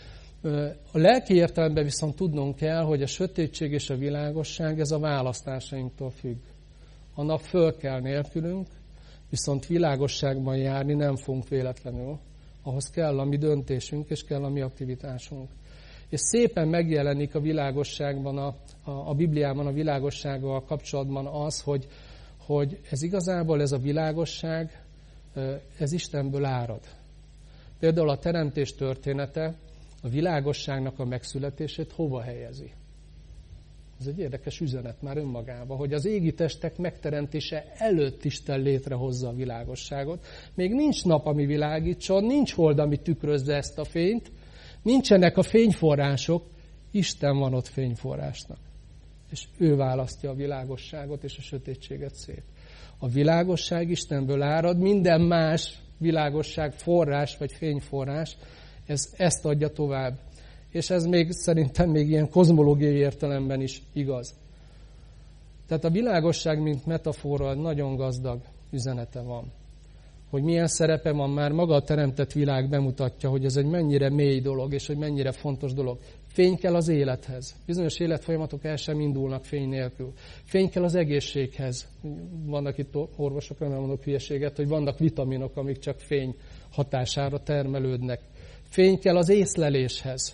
A lelki értelemben viszont tudnunk kell, hogy a sötétség és a világosság, ez a választásainktól függ. A nap fölkel nélkülünk, viszont világosságban járni nem fogunk véletlenül. Ahhoz kell a mi döntésünk, és kell a mi aktivitásunk. És szépen megjelenik a világosságban, a Bibliában a világossággal kapcsolatban az, hogy ez igazából ez a világosság, ez Istenből árad. Például a teremtés története a világosságnak a megszületését hova helyezi? Ez egy érdekes üzenet már önmagában, hogy az égi testek megteremtése előtt Isten létrehozza a világosságot. Még nincs nap, ami világítson, nincs hold, ami tükrözze ezt a fényt, nincsenek a fényforrások, Isten van ott fényforrásnak. És ő választja a világosságot és a sötétséget szét. A világosság Istenből árad, minden más világosság forrás vagy fényforrás, ezt adja tovább. És ez még szerintem még ilyen kozmológiai értelemben is igaz. Tehát a világosság, mint metafora, nagyon gazdag üzenete van. Hogy milyen szerepe van, már maga a teremtett világ bemutatja, hogy ez egy mennyire mély dolog, és hogy mennyire fontos dolog. Fény kell az élethez. Bizonyos életfolyamatok el sem indulnak fény nélkül. Fény kell az egészséghez. Vannak itt orvosok, nem mondok hülyeséget, hogy vannak vitaminok, amik csak fény hatására termelődnek. Fény kell az észleléshez.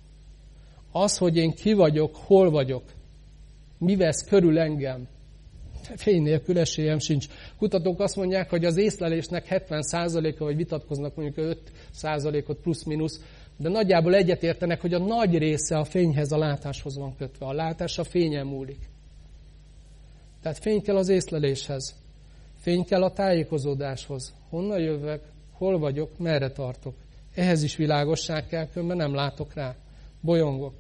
Az, hogy én ki vagyok, hol vagyok, mi vesz körül engem, fény nélkül esélyem sincs. Kutatók azt mondják, hogy az észlelésnek 70%-a, vagy vitatkoznak mondjuk 5%-ot plusz-minusz, de nagyjából egyetértenek, hogy a nagy része a fényhez, a látáshoz van kötve. A látás a fényen múlik. Tehát fény kell az észleléshez. Fény kell a tájékozódáshoz. Honnan jövök, hol vagyok, merre tartok. Ehhez is világosság kell, különben nem látok rá. Bolyongok.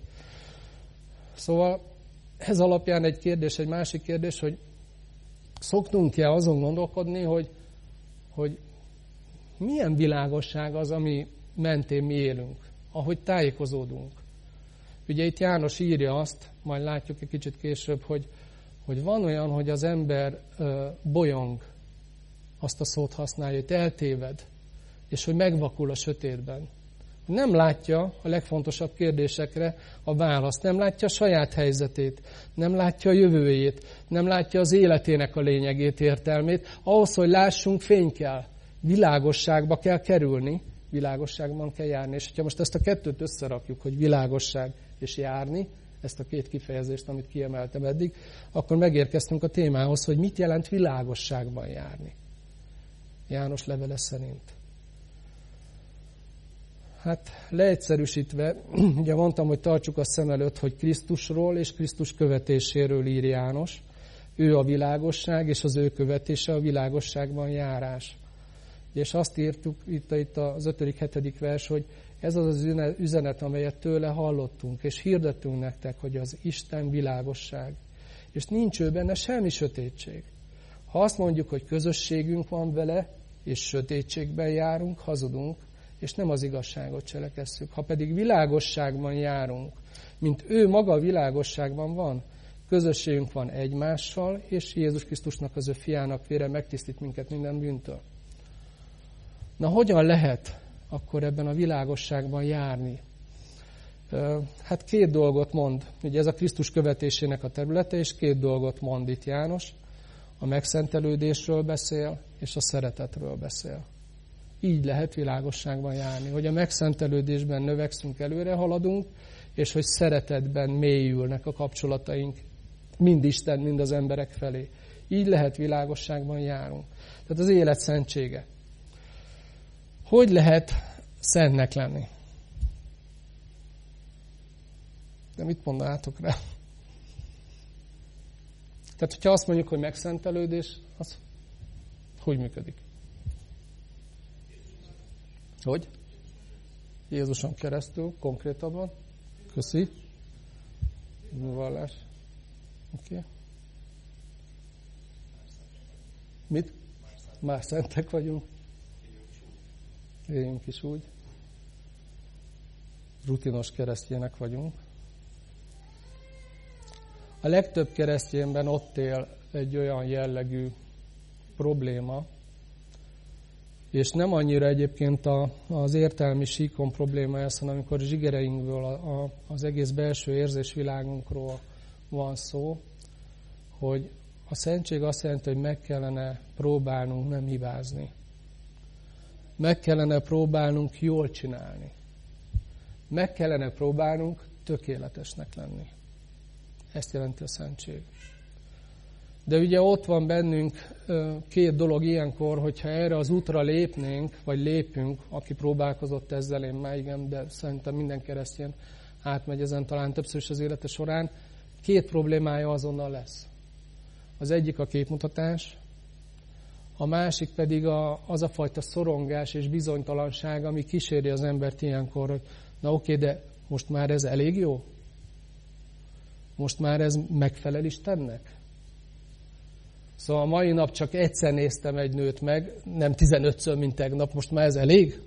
Szóval ez alapján egy kérdés, egy másik kérdés, hogy szoktunk-e azon gondolkodni, hogy milyen világosság az, ami mentén mi élünk, ahogy tájékozódunk. Ugye itt János írja azt, majd látjuk egy kicsit később, hogy van olyan, hogy az ember bolyong, azt a szót használja, hogy eltéved, és hogy megvakul a sötétben. Nem látja a legfontosabb kérdésekre a választ, nem látja a saját helyzetét, nem látja a jövőjét, nem látja az életének a lényegét, értelmét. Ahhoz, hogy lássunk, fény kell, világosságba kell kerülni, világosságban kell járni. És ha most ezt a kettőt összerakjuk, hogy világosság és járni, ezt a két kifejezést, amit kiemeltem eddig, akkor megérkeztünk a témához, hogy mit jelent világosságban járni. János levele szerint. Hát leegyszerűsítve, ugye mondtam, hogy tartsuk a szem előtt, hogy Krisztusról és Krisztus követéséről ír János. Ő a világosság, és az ő követése a világosságban járás. És azt írtuk itt az 5.-7. vers, hogy ez az üzenet, amelyet tőle hallottunk, és hirdettünk nektek, hogy az Isten világosság. És nincs ő benne semmi sötétség. Ha azt mondjuk, hogy közösségünk van vele, és sötétségben járunk, hazudunk, és nem az igazságot cselekesszük. Ha pedig világosságban járunk, mint ő maga világosságban van, közösségünk van egymással, és Jézus Krisztusnak, az ő fiának vére megtisztít minket minden bűntől. Na, hogyan lehet akkor ebben a világosságban járni? Hát két dolgot mond. Ugye ez a Krisztus követésének a területe, és két dolgot mond itt János. A megszentelődésről beszél, és a szeretetről beszél. Így lehet világosságban járni, hogy a megszentelődésben növekszünk, előre haladunk, és hogy szeretetben mélyülnek a kapcsolataink mind Isten, mind az emberek felé. Így lehet világosságban járunk. Tehát az élet szentsége. Hogy lehet szentnek lenni? De mit mondanátok rá? Tehát, hogyha azt mondjuk, hogy megszentelődés, az hogy működik? Hogy? Jézuson keresztül, konkrétabban. Köszi. Vallás. Oké. Mit? Már szentek vagyunk. Éljünk is úgy. Rutinos keresztjének vagyunk. A legtöbb keresztényben ott él egy olyan jellegű probléma, és nem annyira egyébként az értelmi síkon probléma ez, hanem amikor zsigereinkből, az egész belső érzésvilágunkról van szó, hogy a szentség azt jelenti, hogy meg kellene próbálnunk nem hibázni. Meg kellene próbálnunk jól csinálni. Meg kellene próbálnunk tökéletesnek lenni. Ezt jelenti a szentség. De ugye ott van bennünk két dolog ilyenkor, hogyha erre az útra lépnénk, vagy lépünk, aki próbálkozott ezzel, én már igen, de szerintem minden keresztény átmegy ezen talán többször is az élete során, két problémája azonnal lesz. Az egyik a képmutatás, a másik pedig az a fajta szorongás és bizonytalanság, ami kíséri az embert ilyenkor, hogy na oké, de most már ez elég jó? Most már ez megfelel Istennek? Szóval a mai nap csak egyszer néztem egy nőt meg, nem 15-ször, mint tegnap, most már ez elég?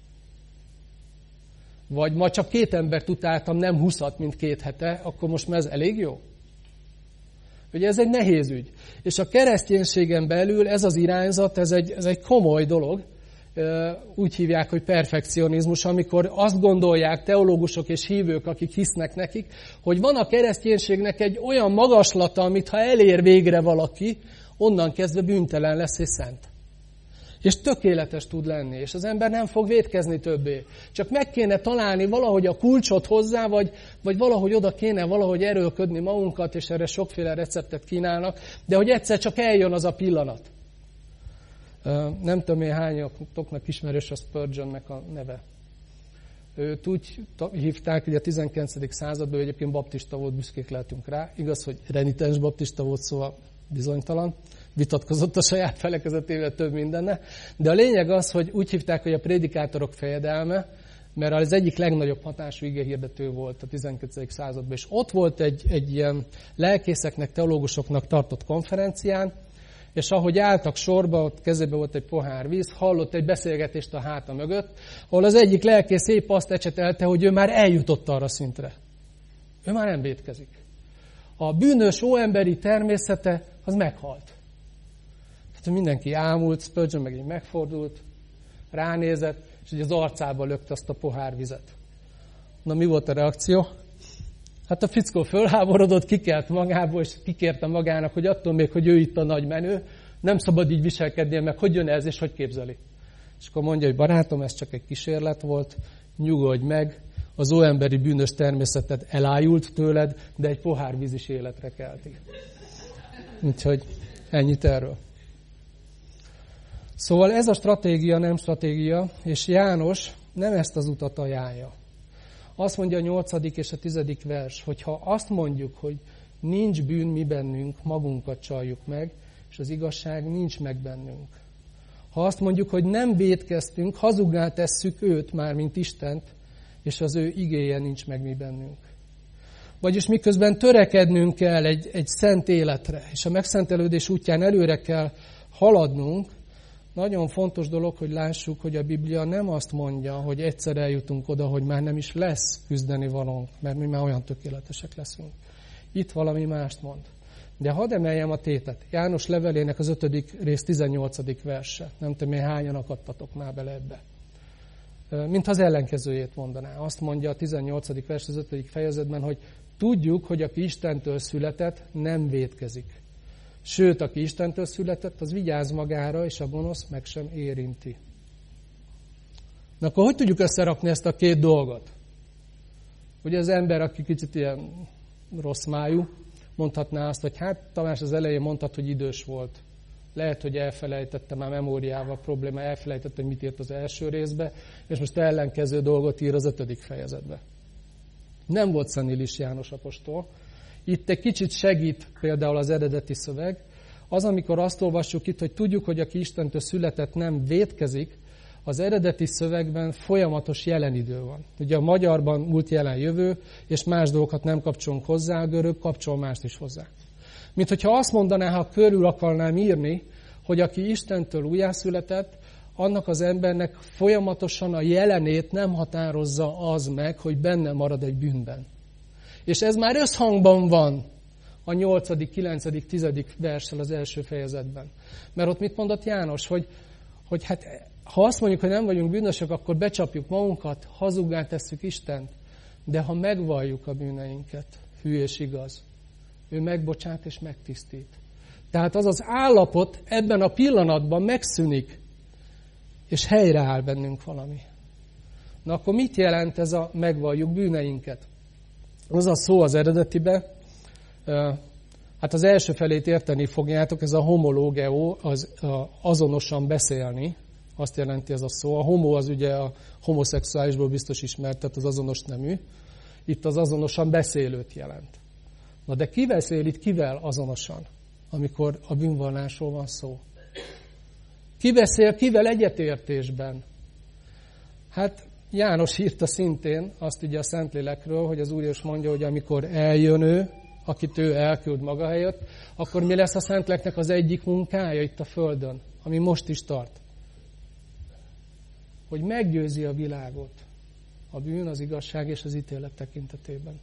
Vagy ma csak 2 embert utáltam, nem 20-at, mint 2 hete, akkor most már ez elég jó? Ugye ez egy nehéz ügy. És a kereszténységen belül ez az irányzat, ez egy komoly dolog. Úgy hívják, hogy perfekcionizmus, amikor azt gondolják teológusok és hívők, akik hisznek nekik, hogy van a kereszténységnek egy olyan magaslata, amit ha elér végre valaki, onnan kezdve bűntelen lesz és szent. És tökéletes tud lenni, és az ember nem fog vétkezni többé. Csak meg kéne találni valahogy a kulcsot hozzá, vagy valahogy oda kéne valahogy erőlködni magunkat, és erre sokféle receptet kínálnak, de hogy egyszer csak eljön az a pillanat. Nem tudom én hányatoknak ismerős a Spurgeonnek a neve. Őt úgy hívták, hogy a 19. században egyébként baptista volt, büszkék lehetünk rá. Igaz, hogy renitens baptista volt, szóval bizonytalan. Vitatkozott a saját felekezetével több mindenne. De a lényeg az, hogy úgy hívták, hogy a prédikátorok fejedelme, mert az egyik legnagyobb hatású igehirdető volt a 12. században. És ott volt egy ilyen lelkészeknek, teológusoknak tartott konferencián, és ahogy álltak sorba, ott kezében volt egy pohár víz, hallott egy beszélgetést a háta mögött, ahol az egyik lelkész épp azt ecsetelte, hogy ő már eljutott arra szintre. Ő már nem vétkezik. A bűnös óemberi természete, az meghalt. Tehát mindenki ámult, Spurgeon meg így megfordult, ránézett, és így az arcába lökte azt a pohár vizet. Na, mi volt a reakció? Hát a fickó fölháborodott, kikelt magából, és kikérte magának, hogy attól még, hogy ő itt a nagy menő, nem szabad így viselkednie, meg hogy jön ez, és hogy képzeli. És akkor mondja, hogy barátom, ez csak egy kísérlet volt, nyugodj meg, az óemberi bűnös természeted elájult tőled, de egy pohár víz is életre kelti. Úgyhogy ennyit erről. Szóval ez a stratégia nem stratégia, és János nem ezt az utat ajánlja. Azt mondja a 8. és a 10. vers, hogy ha azt mondjuk, hogy nincs bűn mi bennünk, magunkat csaljuk meg, és az igazság nincs meg bennünk. Ha azt mondjuk, hogy nem vétkeztünk, hazuggá tesszük őt már, mint Istent, és az ő igéje nincs meg mi bennünk. Vagyis miközben törekednünk kell egy szent életre, és a megszentelődés útján előre kell haladnunk, nagyon fontos dolog, hogy lássuk, hogy a Biblia nem azt mondja, hogy egyszer eljutunk oda, hogy már nem is lesz küzdeni valónk, mert mi már olyan tökéletesek leszünk. Itt valami mást mond. De hadd emeljem a tétet. János levelének az 5. rész 18. verse. Nem tudom, én hányan akadtatok már bele ebbe. mintha az ellenkezőjét mondaná. Azt mondja a 18. vers az 5. fejezetben, hogy tudjuk, hogy aki Istentől született, nem vétkezik. Sőt, aki Istentől született, az vigyáz magára, és a gonosz meg sem érinti. Na akkor hogy tudjuk összerakni ezt a két dolgot? Ugye az ember, aki kicsit ilyen rossz májú, mondhatná azt, hogy hát Tamás az elején mondtad, hogy idős volt. Lehet, hogy elfelejtette már memóriával probléma, elfelejtette, hogy mit írt az első részbe, és most ellenkező dolgot ír az 5. fejezetbe. Nem volt szenilis János apostol. Itt egy kicsit segít például az eredeti szöveg. Az, amikor azt olvassuk itt, hogy tudjuk, hogy aki Istentől született, nem vétkezik, az eredeti szövegben folyamatos jelenidő van. Ugye a magyarban múlt, jelen, jövő, és más dolgokat nem kapcsolunk hozzá, a görög kapcsol mást is hozzá. Mint hogyha azt mondaná, ha körül akarnám írni, hogy aki Istentől újjászületett, annak az embernek folyamatosan a jelenét nem határozza az meg, hogy benne marad egy bűnben. És ez már összhangban van a 8., 9., 10. verssel az első fejezetben. Mert ott mit mondott János, hogy hát ha azt mondjuk, hogy nem vagyunk bűnösök, akkor becsapjuk magunkat, hazuggá tesszük Istent. De ha megvalljuk a bűneinket, hű és igaz, ő megbocsát és megtisztít. Tehát az az állapot ebben a pillanatban megszűnik, és helyreáll bennünk valami. Na akkor mit jelent ez a megvalljuk bűneinket? Az a szó az eredetibe, hát az első felét érteni fogjátok, ez a homológeó, az azonosan beszélni, azt jelenti ez a szó. A homo az ugye a homoszexuálisból biztos ismert, tehát az azonos nemű. Itt az azonosan beszélőt jelent. Na de ki beszél itt kivel azonosan, amikor a bűnvallásról van szó? Ki beszél kivel egyetértésben? Hát János írta szintén azt ugye a Szentlélekről, hogy az Úr Jézus mondja, hogy amikor eljön ő, akit ő elküld maga helyett, akkor mi lesz a Szentléleknek az egyik munkája itt a Földön, ami most is tart? Hogy meggyőzi a világot a bűn, az igazság és az ítélet tekintetében.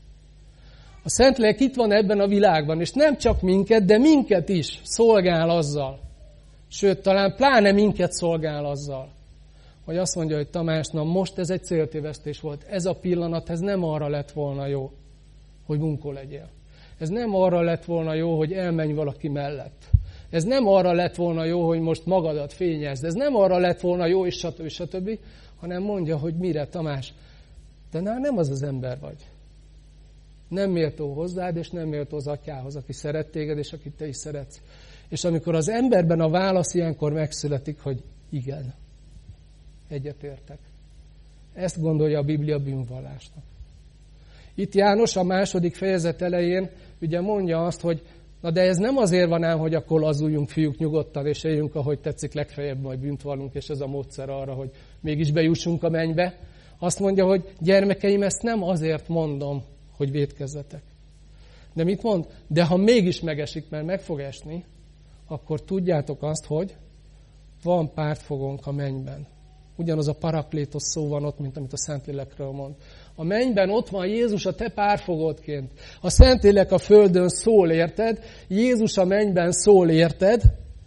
A Szentlélek itt van ebben a világban, és nem csak minket, de minket is szolgál azzal. Sőt, talán pláne minket szolgál azzal, hogy azt mondja, hogy Tamás, na most ez egy céltévesztés volt. Ez a pillanat, ez nem arra lett volna jó, hogy bunkó legyél. Ez nem arra lett volna jó, hogy elmenj valaki mellett. Ez nem arra lett volna jó, hogy most magadat fényezd. Ez nem arra lett volna jó, és stb., hanem mondja, hogy mire, Tamás, te nem az az ember vagy. Nem méltó hozzád, és nem méltó az atyához, aki szeret téged, és akit te is szeretsz. És amikor az emberben a válasz ilyenkor megszületik, hogy igen, egyetértek. Ezt gondolja a Biblia bűnvallásnak. Itt János a 2. fejezet elején ugye mondja azt, hogy na de ez nem azért van ám, hogy akkor lazuljunk, fiúk, nyugodtan, és éljünk, ahogy tetszik, legfeljebb majd bűnt vallunk, és ez a módszer arra, hogy mégis bejussunk a mennybe. Azt mondja, hogy gyermekeim, ezt nem azért mondom, hogy vétkezzetek. De mit mond? De ha mégis megesik, mert meg fog esni, akkor tudjátok azt, hogy van pártfogónk a mennyben. Ugyanaz a paraklétos szó van ott, mint amit a Szentlélekről mond. A mennyben ott van Jézus a te pártfogódként. A Szentlélek a földön szól érted, Jézus a mennyben szól érted,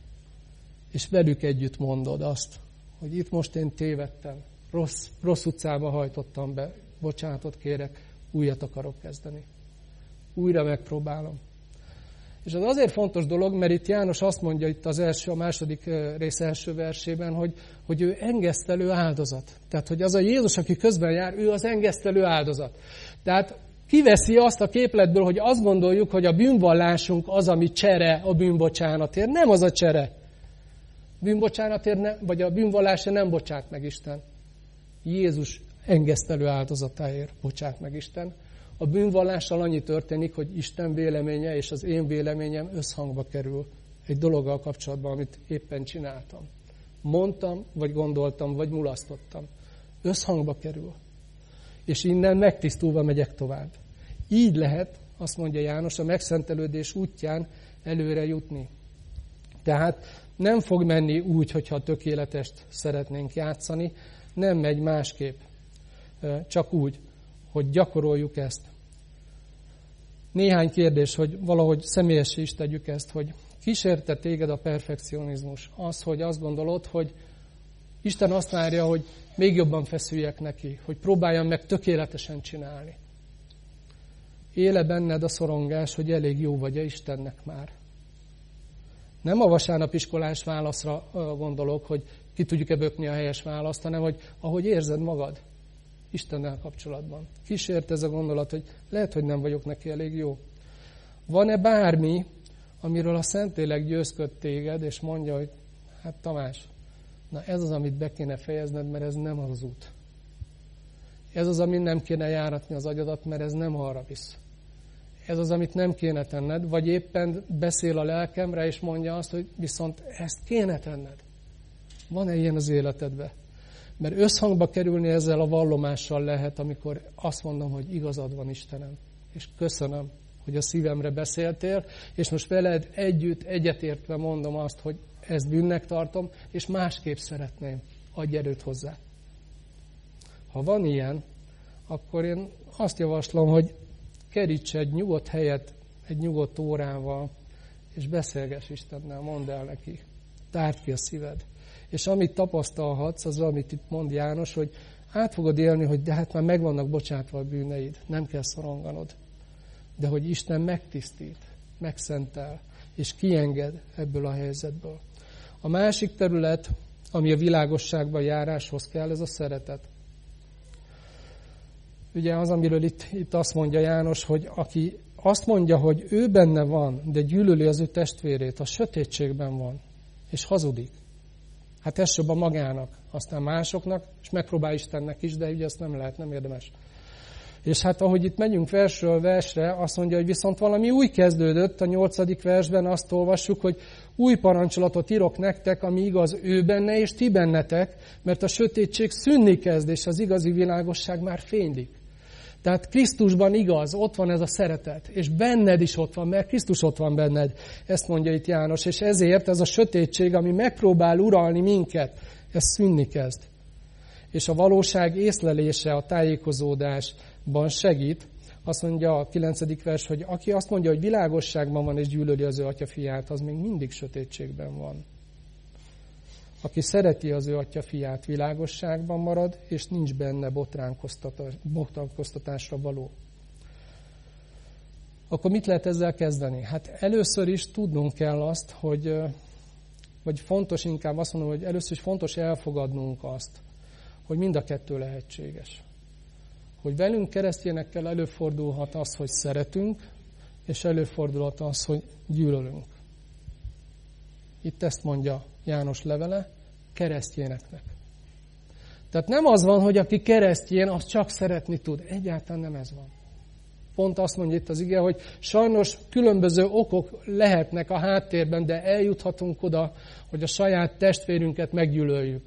és velük együtt mondod azt, hogy itt most én tévedtem, rossz utcába hajtottam be, bocsánatot kérek, újat akarok kezdeni. Újra megpróbálom. És az azért fontos dolog, mert itt János azt mondja itt a második rész első versében, hogy ő engesztelő áldozat. Tehát, hogy az a Jézus, aki közben jár, ő az engesztelő áldozat. Tehát kiveszi azt a képletből, hogy azt gondoljuk, hogy a bűnvallásunk az, ami csere a bűnbocsánatért. Nem az a csere. Bűnbocsánatért, vagy a bűnvallásért nem bocsát meg Isten. Jézus engesztelő áldozatáért bocsát meg Isten. A bűnvallással annyi történik, hogy Isten véleménye és az én véleményem összhangba kerül egy dologgal kapcsolatban, amit éppen csináltam. Mondtam, vagy gondoltam, vagy mulasztottam. Összhangba kerül. És innen megtisztulva megyek tovább. Így lehet, azt mondja János, a megszentelődés útján előre jutni. Tehát nem fog menni úgy, hogyha a tökéletest szeretnénk játszani, nem megy másképp. Csak úgy, hogy gyakoroljuk ezt. Néhány kérdés, hogy valahogy személyessé is tegyük ezt, hogy kísérte téged a perfekcionizmus? Az, hogy azt gondolod, hogy Isten azt várja, hogy még jobban feszüljek neki, hogy próbáljam meg tökéletesen csinálni. Éle benned a szorongás, hogy elég jó vagy-e Istennek már. Nem a vasárnapiskolás válaszra gondolok, hogy ki tudjuk-e bökni a helyes választ, hanem hogy ahogy érzed magad Istennel kapcsolatban. Kísért ez a gondolat, hogy lehet, hogy nem vagyok neki elég jó. Van-e bármi, amiről a Szentlélek győzköd téged, és mondja, hogy hát Tamás, na ez az, amit be kéne fejezned, mert ez nem az út. Ez az, amit nem kéne járatni az agyadat, mert ez nem arra visz. Ez az, amit nem kéne tenned, vagy éppen beszél a lelkemre, és mondja azt, hogy viszont ezt kéne tenned. Van-e ilyen az életedben? Mert összhangba kerülni ezzel a vallomással lehet, amikor azt mondom, hogy igazad van Istenem. És köszönöm, hogy a szívemre beszéltél, és most veled egyetértve mondom azt, hogy ezt bűnnek tartom, és másképp szeretném. Adj erőt hozzá. Ha van ilyen, akkor én azt javaslom, hogy keríts egy nyugodt helyet, egy nyugodt órával, és beszélgess Istennel, mondd el neki. Tárd ki a szíved. És amit tapasztalhatsz, az amit itt mond János, hogy át fogod élni, hogy de hát már meg vannak bocsátva a bűneid, nem kell szoronganod. De hogy Isten megtisztít, megszentel, és kienged ebből a helyzetből. A másik terület, ami a világosságban járáshoz kell, ez a szeretet. Ugye az, amiről itt azt mondja János, hogy aki azt mondja, hogy ő benne van, de gyűlöli az ő testvérét, a sötétségben van, és hazudik. Hát ez jobb a magának, aztán másoknak, és megpróbál Istennek is, de ugye ezt nem lehet, nem érdemes. És hát ahogy itt megyünk versről versre, azt mondja, hogy viszont valami új kezdődött, a 8. versben azt olvassuk, hogy új parancsolatot írok nektek, ami igaz ő benne és ti bennetek, mert a sötétség szűnni kezd, és az igazi világosság már fénylik. Tehát Krisztusban igaz, ott van ez a szeretet, és benned is ott van, mert Krisztus ott van benned. Ezt mondja itt János, és ezért ez a sötétség, ami megpróbál uralni minket, ez szűnni kezd. És a valóság észlelése, a tájékozódásban segít. Azt mondja a 9. vers, hogy aki azt mondja, hogy világosságban van és gyűlöli az ő atyafiát, az még mindig sötétségben van. Aki szereti az ő atyafiát, világosságban marad, és nincs benne botránkoztatásra való. Akkor mit lehet ezzel kezdeni? Hát először is tudnunk kell azt, vagy fontos inkább azt mondom, hogy először is fontos elfogadnunk azt, hogy mind a kettő lehetséges. Hogy velünk keresztényekkel előfordulhat az, hogy szeretünk, és előfordulhat az, hogy gyűlölünk. Itt ezt mondja János levele, keresztényeknek. Tehát nem az van, hogy aki keresztény, az csak szeretni tud. Egyáltalán nem ez van. Pont azt mondja itt az ige, hogy sajnos különböző okok lehetnek a háttérben, de eljuthatunk oda, hogy a saját testvérünket meggyűlöljük.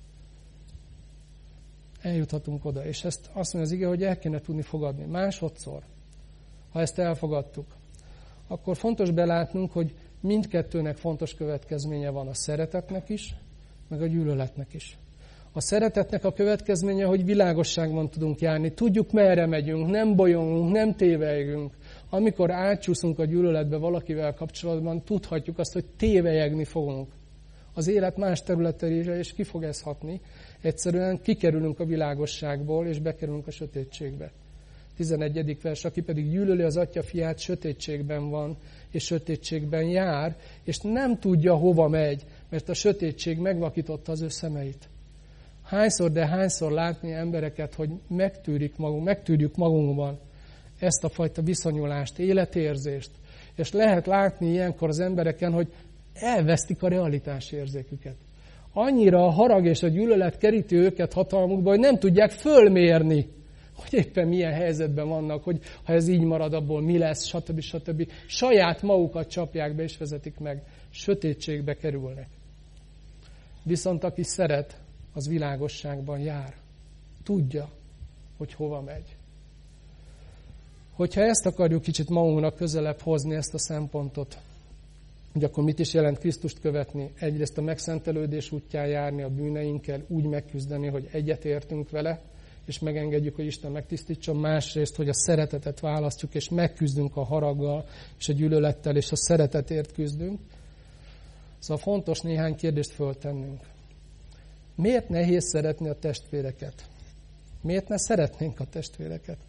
Eljuthatunk oda. És ezt azt mondja az ige, hogy el kéne tudni fogadni. Másodszor, ha ezt elfogadtuk, akkor fontos belátnunk, hogy mindkettőnek fontos következménye van, a szeretetnek is, meg a gyűlöletnek is. A szeretetnek a következménye, hogy világosságban tudunk járni, tudjuk merre megyünk, nem bolyongunk, nem tévejgünk. Amikor átcsúszunk a gyűlöletbe valakivel kapcsolatban, tudhatjuk azt, hogy tévejegni fogunk. Az élet más területeire is ki fog ez hatni. Egyszerűen kikerülünk a világosságból, és bekerülünk a sötétségbe. 11. vers, aki pedig gyűlöli az atyafiát, sötétségben van, és sötétségben jár, és nem tudja, hova megy, mert a sötétség megvakította az ő szemeit. Hányszor látni embereket, hogy megtűrjük magunkban ezt a fajta viszonyulást, életérzést, és lehet látni ilyenkor az embereken, hogy elvesztik a realitásérzéküket. Annyira a harag és a gyűlölet keríti őket hatalmukba, hogy nem tudják fölmérni, hogy éppen milyen helyzetben vannak, hogy ha ez így marad, abból mi lesz, stb. Saját magukat csapják be és vezetik meg. Sötétségbe kerülnek. Viszont aki szeret, az világosságban jár. Tudja, hogy hova megy. Hogyha ezt akarjuk kicsit magunknak közelebb hozni, ezt a szempontot, hogy akkor mit is jelent Krisztust követni? Egyrészt a megszentelődés útján járni, a bűneinkkel úgy megküzdeni, hogy egyetértünk vele, és megengedjük, hogy Isten megtisztítson. Másrészt, hogy a szeretetet választjuk, és megküzdünk a haraggal, és a gyűlölettel, és a szeretetért küzdünk. Szóval fontos néhány kérdést föltennünk. Miért nehéz szeretni a testvéreket? Miért ne szeretnénk a testvéreket?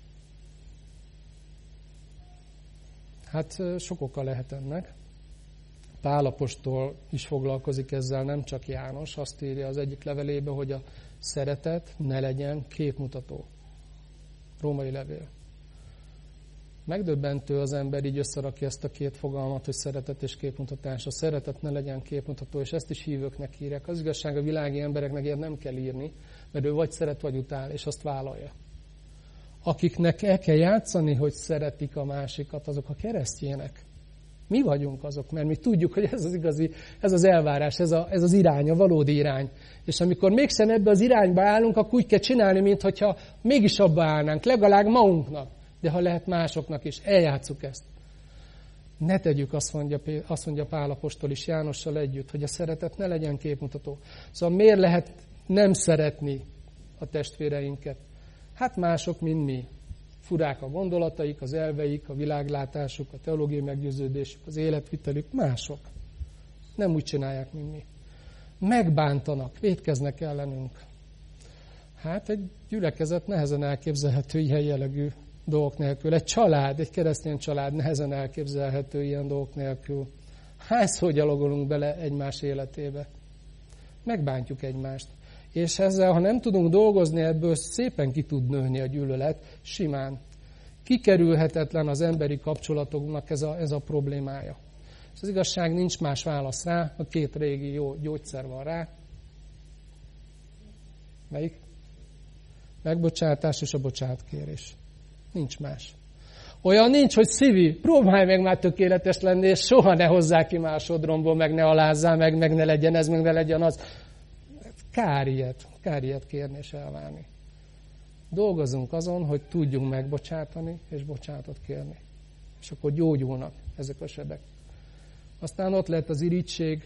Hát sok oka lehet ennek. Pál apostol is foglalkozik ezzel, nem csak János. Azt írja az egyik levelébe, hogy a szeretet ne legyen képmutató. Római levél. Megdöbbentő az ember így összerakja ezt a két fogalmat, hogy szeretet és képmutatás. A szeretet ne legyen képmutató, és ezt is hívőknek írják. Az igazság, a világi embereknek ilyet nem kell írni, mert ő vagy szeret, vagy utál, és azt vállalja. Akiknek el kell játszani, hogy szeretik a másikat, azok a keresztjének. Mi vagyunk azok, mert mi tudjuk, hogy ez az igazi, ez az elvárás, ez az irány, a valódi irány. És amikor mégsem ebbe az irányba állunk, akkor úgy kell csinálni, mintha mégis abba állnánk, legalább magunknak. De ha lehet másoknak is, eljátsszuk ezt. Ne tegyük, azt mondja Pál apostol is Jánossal együtt, hogy a szeretet ne legyen képmutató. Szóval miért lehet nem szeretni a testvéreinket? Hát mások, mint mi. Furák a gondolataik, az elveik, a világlátásuk, a teológiai meggyőződésük, az életvitelük, mások. Nem úgy csinálják, mint mi. Megbántanak, vétkeznek ellenünk. Hát egy gyülekezet nehezen elképzelhető ilyen jellegű dolgok nélkül. Egy család, egy keresztény család nehezen elképzelhető ilyen dolgok nélkül. Hányszor gyalogolunk bele egymás életébe? Megbántjuk egymást. És ezzel, ha nem tudunk dolgozni, ebből szépen ki tud nőni a gyűlölet, simán. Kikerülhetetlen az emberi kapcsolatoknak ez a problémája. És az igazság, nincs más válasz rá, a két régi jó gyógyszer van rá. Melyik? Megbocsátás és a bocsánatkérés. Nincs más. Olyan nincs, hogy szívi, próbálj meg már tökéletes lenni, és soha ne hozzá ki más sodromból, meg ne alázzál, meg ne legyen ez, meg ne legyen az. Kár ilyet kérni és elválni. Dolgozunk azon, hogy tudjunk megbocsátani, és bocsánatot kérni. És akkor gyógyulnak ezek a sebek. Aztán ott lehet az irigység,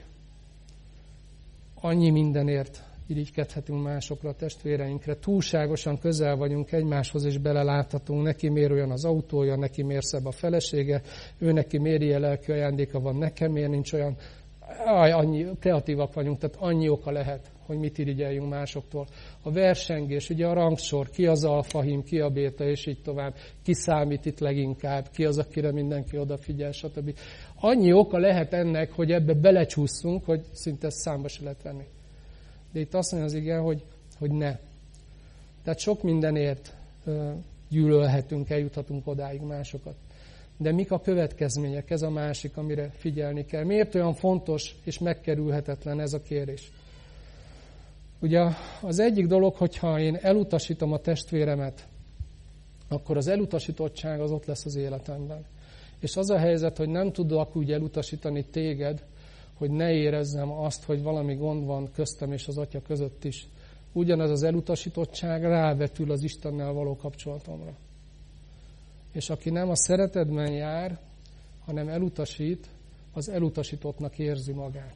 annyi mindenért irigykedhetünk másokra, a testvéreinkre, túlságosan közel vagyunk egymáshoz, és beleláthatunk, neki miért olyan az autója, neki miért szebb a felesége, ő neki miért ilyen lelki ajándéka van, nekem miért nincs olyan, annyi kreatívak vagyunk, tehát annyi oka lehet, hogy mit irigyeljünk másoktól. A versengés, ugye a rangsor, ki az alfahím, ki a béta, és így tovább, ki számít itt leginkább, ki az, akire mindenki odafigyel, stb. Annyi oka lehet ennek, hogy ebbe belecsúszunk, hogy szinte ezt számba se lehet venni. De itt azt mondja az ige, hogy ne. Tehát sok mindenért gyűlölhetünk, eljuthatunk odáig másokat. De mik a következmények? Ez a másik, amire figyelni kell. Miért olyan fontos és megkerülhetetlen ez a kérés? Ugye az egyik dolog, hogyha én elutasítom a testvéremet, akkor az elutasítottság az ott lesz az életemben. És az a helyzet, hogy nem tudok úgy elutasítani téged, hogy ne érezzem azt, hogy valami gond van köztem és az Atya között is. Ugyanaz az elutasítottság rávetül az Istennel való kapcsolatomra. És aki nem a szeretetben jár, hanem elutasít, az elutasítottnak érzi magát.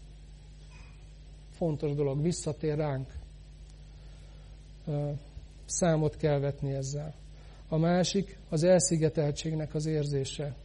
Fontos dolog, visszatér ránk. Számot kell vetni ezzel. A másik az elszigeteltségnek az érzése.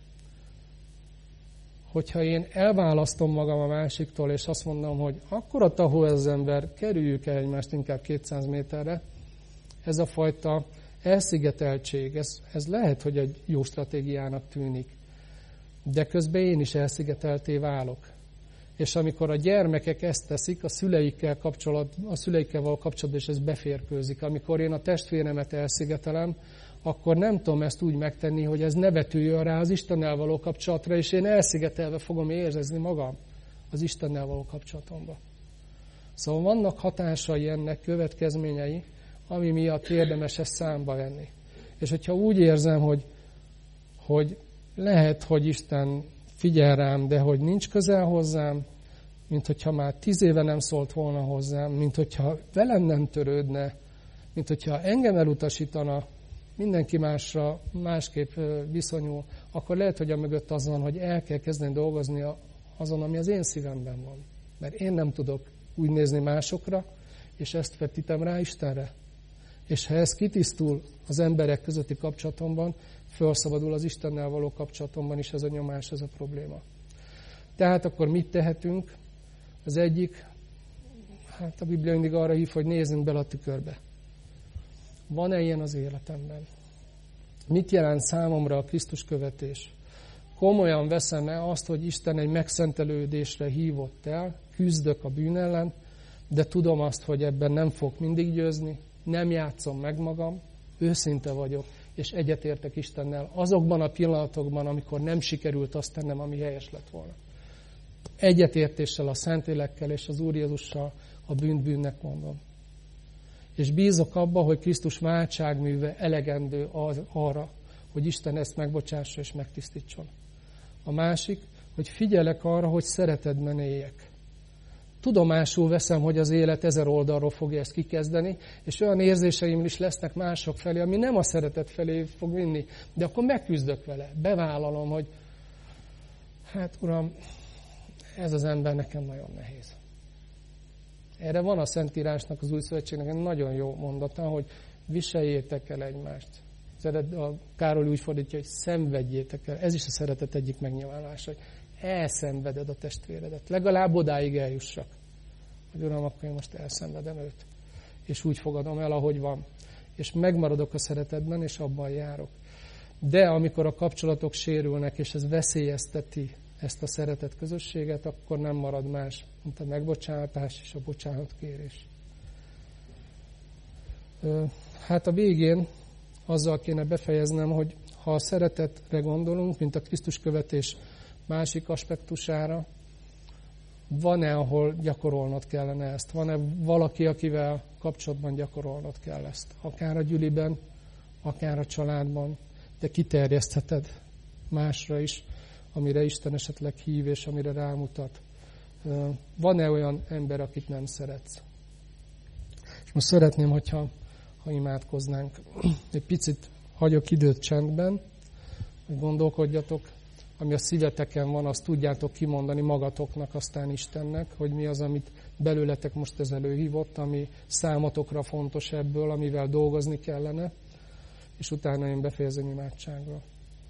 Hogyha én elválasztom magam a másiktól, és azt mondom, hogy akkora tahó ez az ember, kerüljük el egymást inkább 200 méterre, ez a fajta elszigeteltség, ez lehet, hogy egy jó stratégiának tűnik. De közben én is elszigetelté válok. És amikor a gyermekek ezt teszik, a szüleikkel való kapcsolatban is ez beférkőzik. Amikor én a testvéremet elszigetelem, akkor nem tudom ezt úgy megtenni, hogy ez ne vetüljön rá az Istennel való kapcsolatra, és én elszigetelve fogom érezni magam az Istennel való kapcsolatomba. Szóval vannak hatásai ennek, következményei, ami miatt érdemes ezt számba venni. És hogyha úgy érzem, hogy lehet, hogy Isten figyel rám, de hogy nincs közel hozzám, mint hogyha már 10 éve nem szólt volna hozzám, mint hogyha velem nem törődne, mint hogyha engem elutasítana, mindenki másra másképp viszonyul, akkor lehet, hogy amögött az van, hogy el kell kezdeni dolgozni azon, ami az én szívemben van. Mert én nem tudok úgy nézni másokra, és ezt vetítem rá Istenre. És ha ez kitisztul az emberek közötti kapcsolatomban, felszabadul az Istennel való kapcsolatomban is ez a nyomás, ez a probléma. Tehát akkor mit tehetünk? Az egyik, Hát a Biblia mindig arra hív, hogy nézzünk bele a tükörbe. Van-e ilyen az életemben? Mit jelent számomra a Krisztus követés? Komolyan veszem-e azt, hogy Isten egy megszentelődésre hívott el, küzdök a bűn ellen, de tudom azt, hogy ebben nem fog mindig győzni, nem játszom meg magam, őszinte vagyok, és egyetértek Istennel azokban a pillanatokban, amikor nem sikerült azt tennem, ami helyes lett volna. Egyetértéssel a Szentlélekkel és az Úr Jézussal a bűnt bűnnek mondom. És bízok abba, hogy Krisztus váltságműve elegendő arra, hogy Isten ezt megbocsássa és megtisztítson. A másik, hogy figyelek arra, hogy szeretetben éljek. Tudomásul veszem, hogy az élet 1000 oldalról fogja ezt kikezdeni, és olyan érzéseim is lesznek mások felé, ami nem a szeretet felé fog vinni. De akkor megküzdök vele, bevállalom, hogy hát Uram, ez az ember nekem nagyon nehéz. Erre van a Szentírásnak, az Új Szövetségnek egy nagyon jó mondata, hogy viseljétek el egymást. A Károly úgy fordítja, hogy szenvedjétek el. Ez is a szeretet egyik megnyilvánulása, hogy elszenveded a testvéredet. Legalább odáig eljussak. Hogy Uram, akkor én most elszenvedem őt. És úgy fogadom el, ahogy van. És megmaradok a szeretetben, és abban járok. De amikor a kapcsolatok sérülnek, és ez veszélyezteti ezt a szeretet közösséget, akkor nem marad más, mint a megbocsátás és a bocsánatkérés. Hát a végén azzal kéne befejeznem, hogy ha a szeretetre gondolunk, mint a Krisztus követés másik aspektusára, van-e, ahol gyakorolnod kellene ezt? Van-e valaki, akivel kapcsolatban gyakorolnod kell ezt? Akár a gyüliben, akár a családban, de kiterjesztheted másra is, amire Isten esetleg hív, és amire rámutat. Van-e olyan ember, akit nem szeretsz? És most szeretném, ha imádkoznánk. Egy picit hagyok időt csendben, hogy gondolkodjatok, ami a szíveteken van, azt tudjátok kimondani magatoknak, aztán Istennek, hogy mi az, amit belőletek most ez előhívott, ami számotokra fontos ebből, amivel dolgozni kellene, és utána én befejezem imádsággal.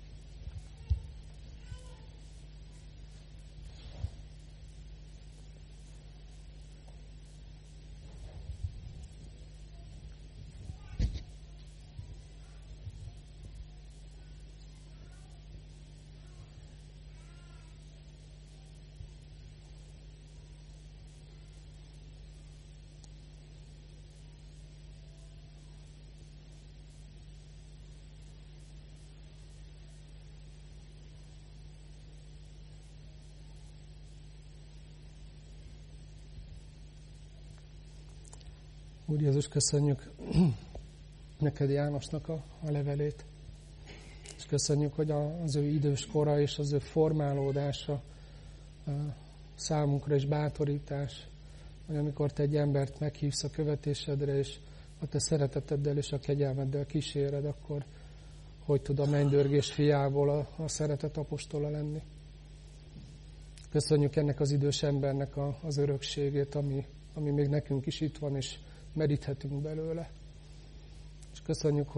Úr Jézus, köszönjük neked Jánosnak a levelét, és köszönjük, hogy az ő idős kora és az ő formálódása számunkra is bátorítás, hogy amikor te egy embert meghívsz a követésedre, és a te szereteteddel és a kegyelmeddel kíséred, akkor hogy tud a mennydörgés fiából a szeretet apostola lenni. Köszönjük ennek az idős embernek az örökségét, ami még nekünk is itt van, és meríthetünk belőle. És köszönjük,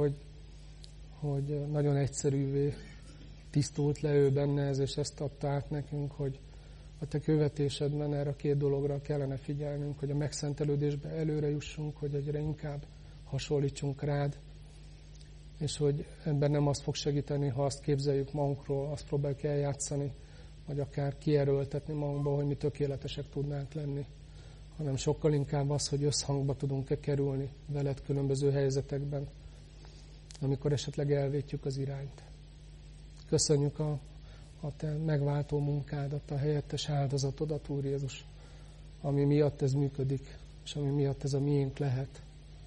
hogy nagyon egyszerűvé tisztult le ő benne ez, és ezt adta át nekünk, hogy a te követésedben erre a 2 dologra kellene figyelnünk, hogy a megszentelődésbe előre jussunk, hogy egyre inkább hasonlítsunk rád, és hogy ebben nem azt fog segíteni, ha azt képzeljük magunkról, azt próbáljuk eljátszani, vagy akár kierőltetni magunkba, hogy mi tökéletesek tudnánk lenni, hanem sokkal inkább az, hogy összhangba tudunk-e kerülni veled különböző helyzetekben, amikor esetleg elvétjük az irányt. Köszönjük a te megváltó munkádat, a helyettes áldozatodat, Úr Jézus, ami miatt ez működik, és ami miatt ez a miénk lehet.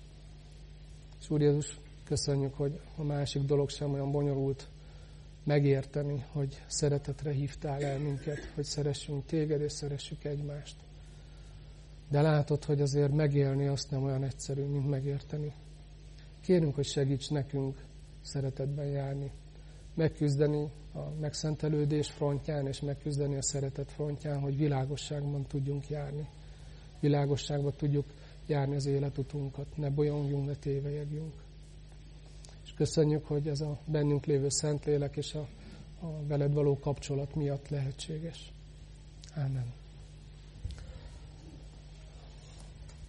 És Úr Jézus, köszönjük, hogy a másik dolog sem olyan bonyolult megérteni, hogy szeretetre hívtál el minket, hogy szeressünk téged és szeressük egymást. De látod, hogy azért megélni azt nem olyan egyszerű, mint megérteni. Kérünk, hogy segíts nekünk szeretetben járni, megküzdeni a megszentelődés frontján, és megküzdeni a szeretet frontján, hogy világosságban tudjunk járni. Világosságban tudjuk járni az életutunkat, ne bolyongjunk, ne tévejegjünk. És köszönjük, hogy ez a bennünk lévő Szentlélek és a veled való kapcsolat miatt lehetséges. Ámen.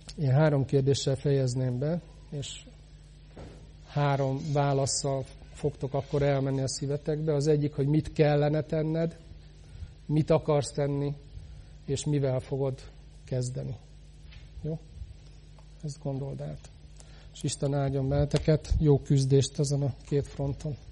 Én 3 kérdéssel fejezném be, és 3 válasszal fogtok akkor elmenni a szívetekbe. Az egyik, hogy mit kellene tenned, mit akarsz tenni, és mivel fogod kezdeni. Jó? Ezt gondold át. És Isten áldjon benneteket, jó küzdést azon a 2 fronton.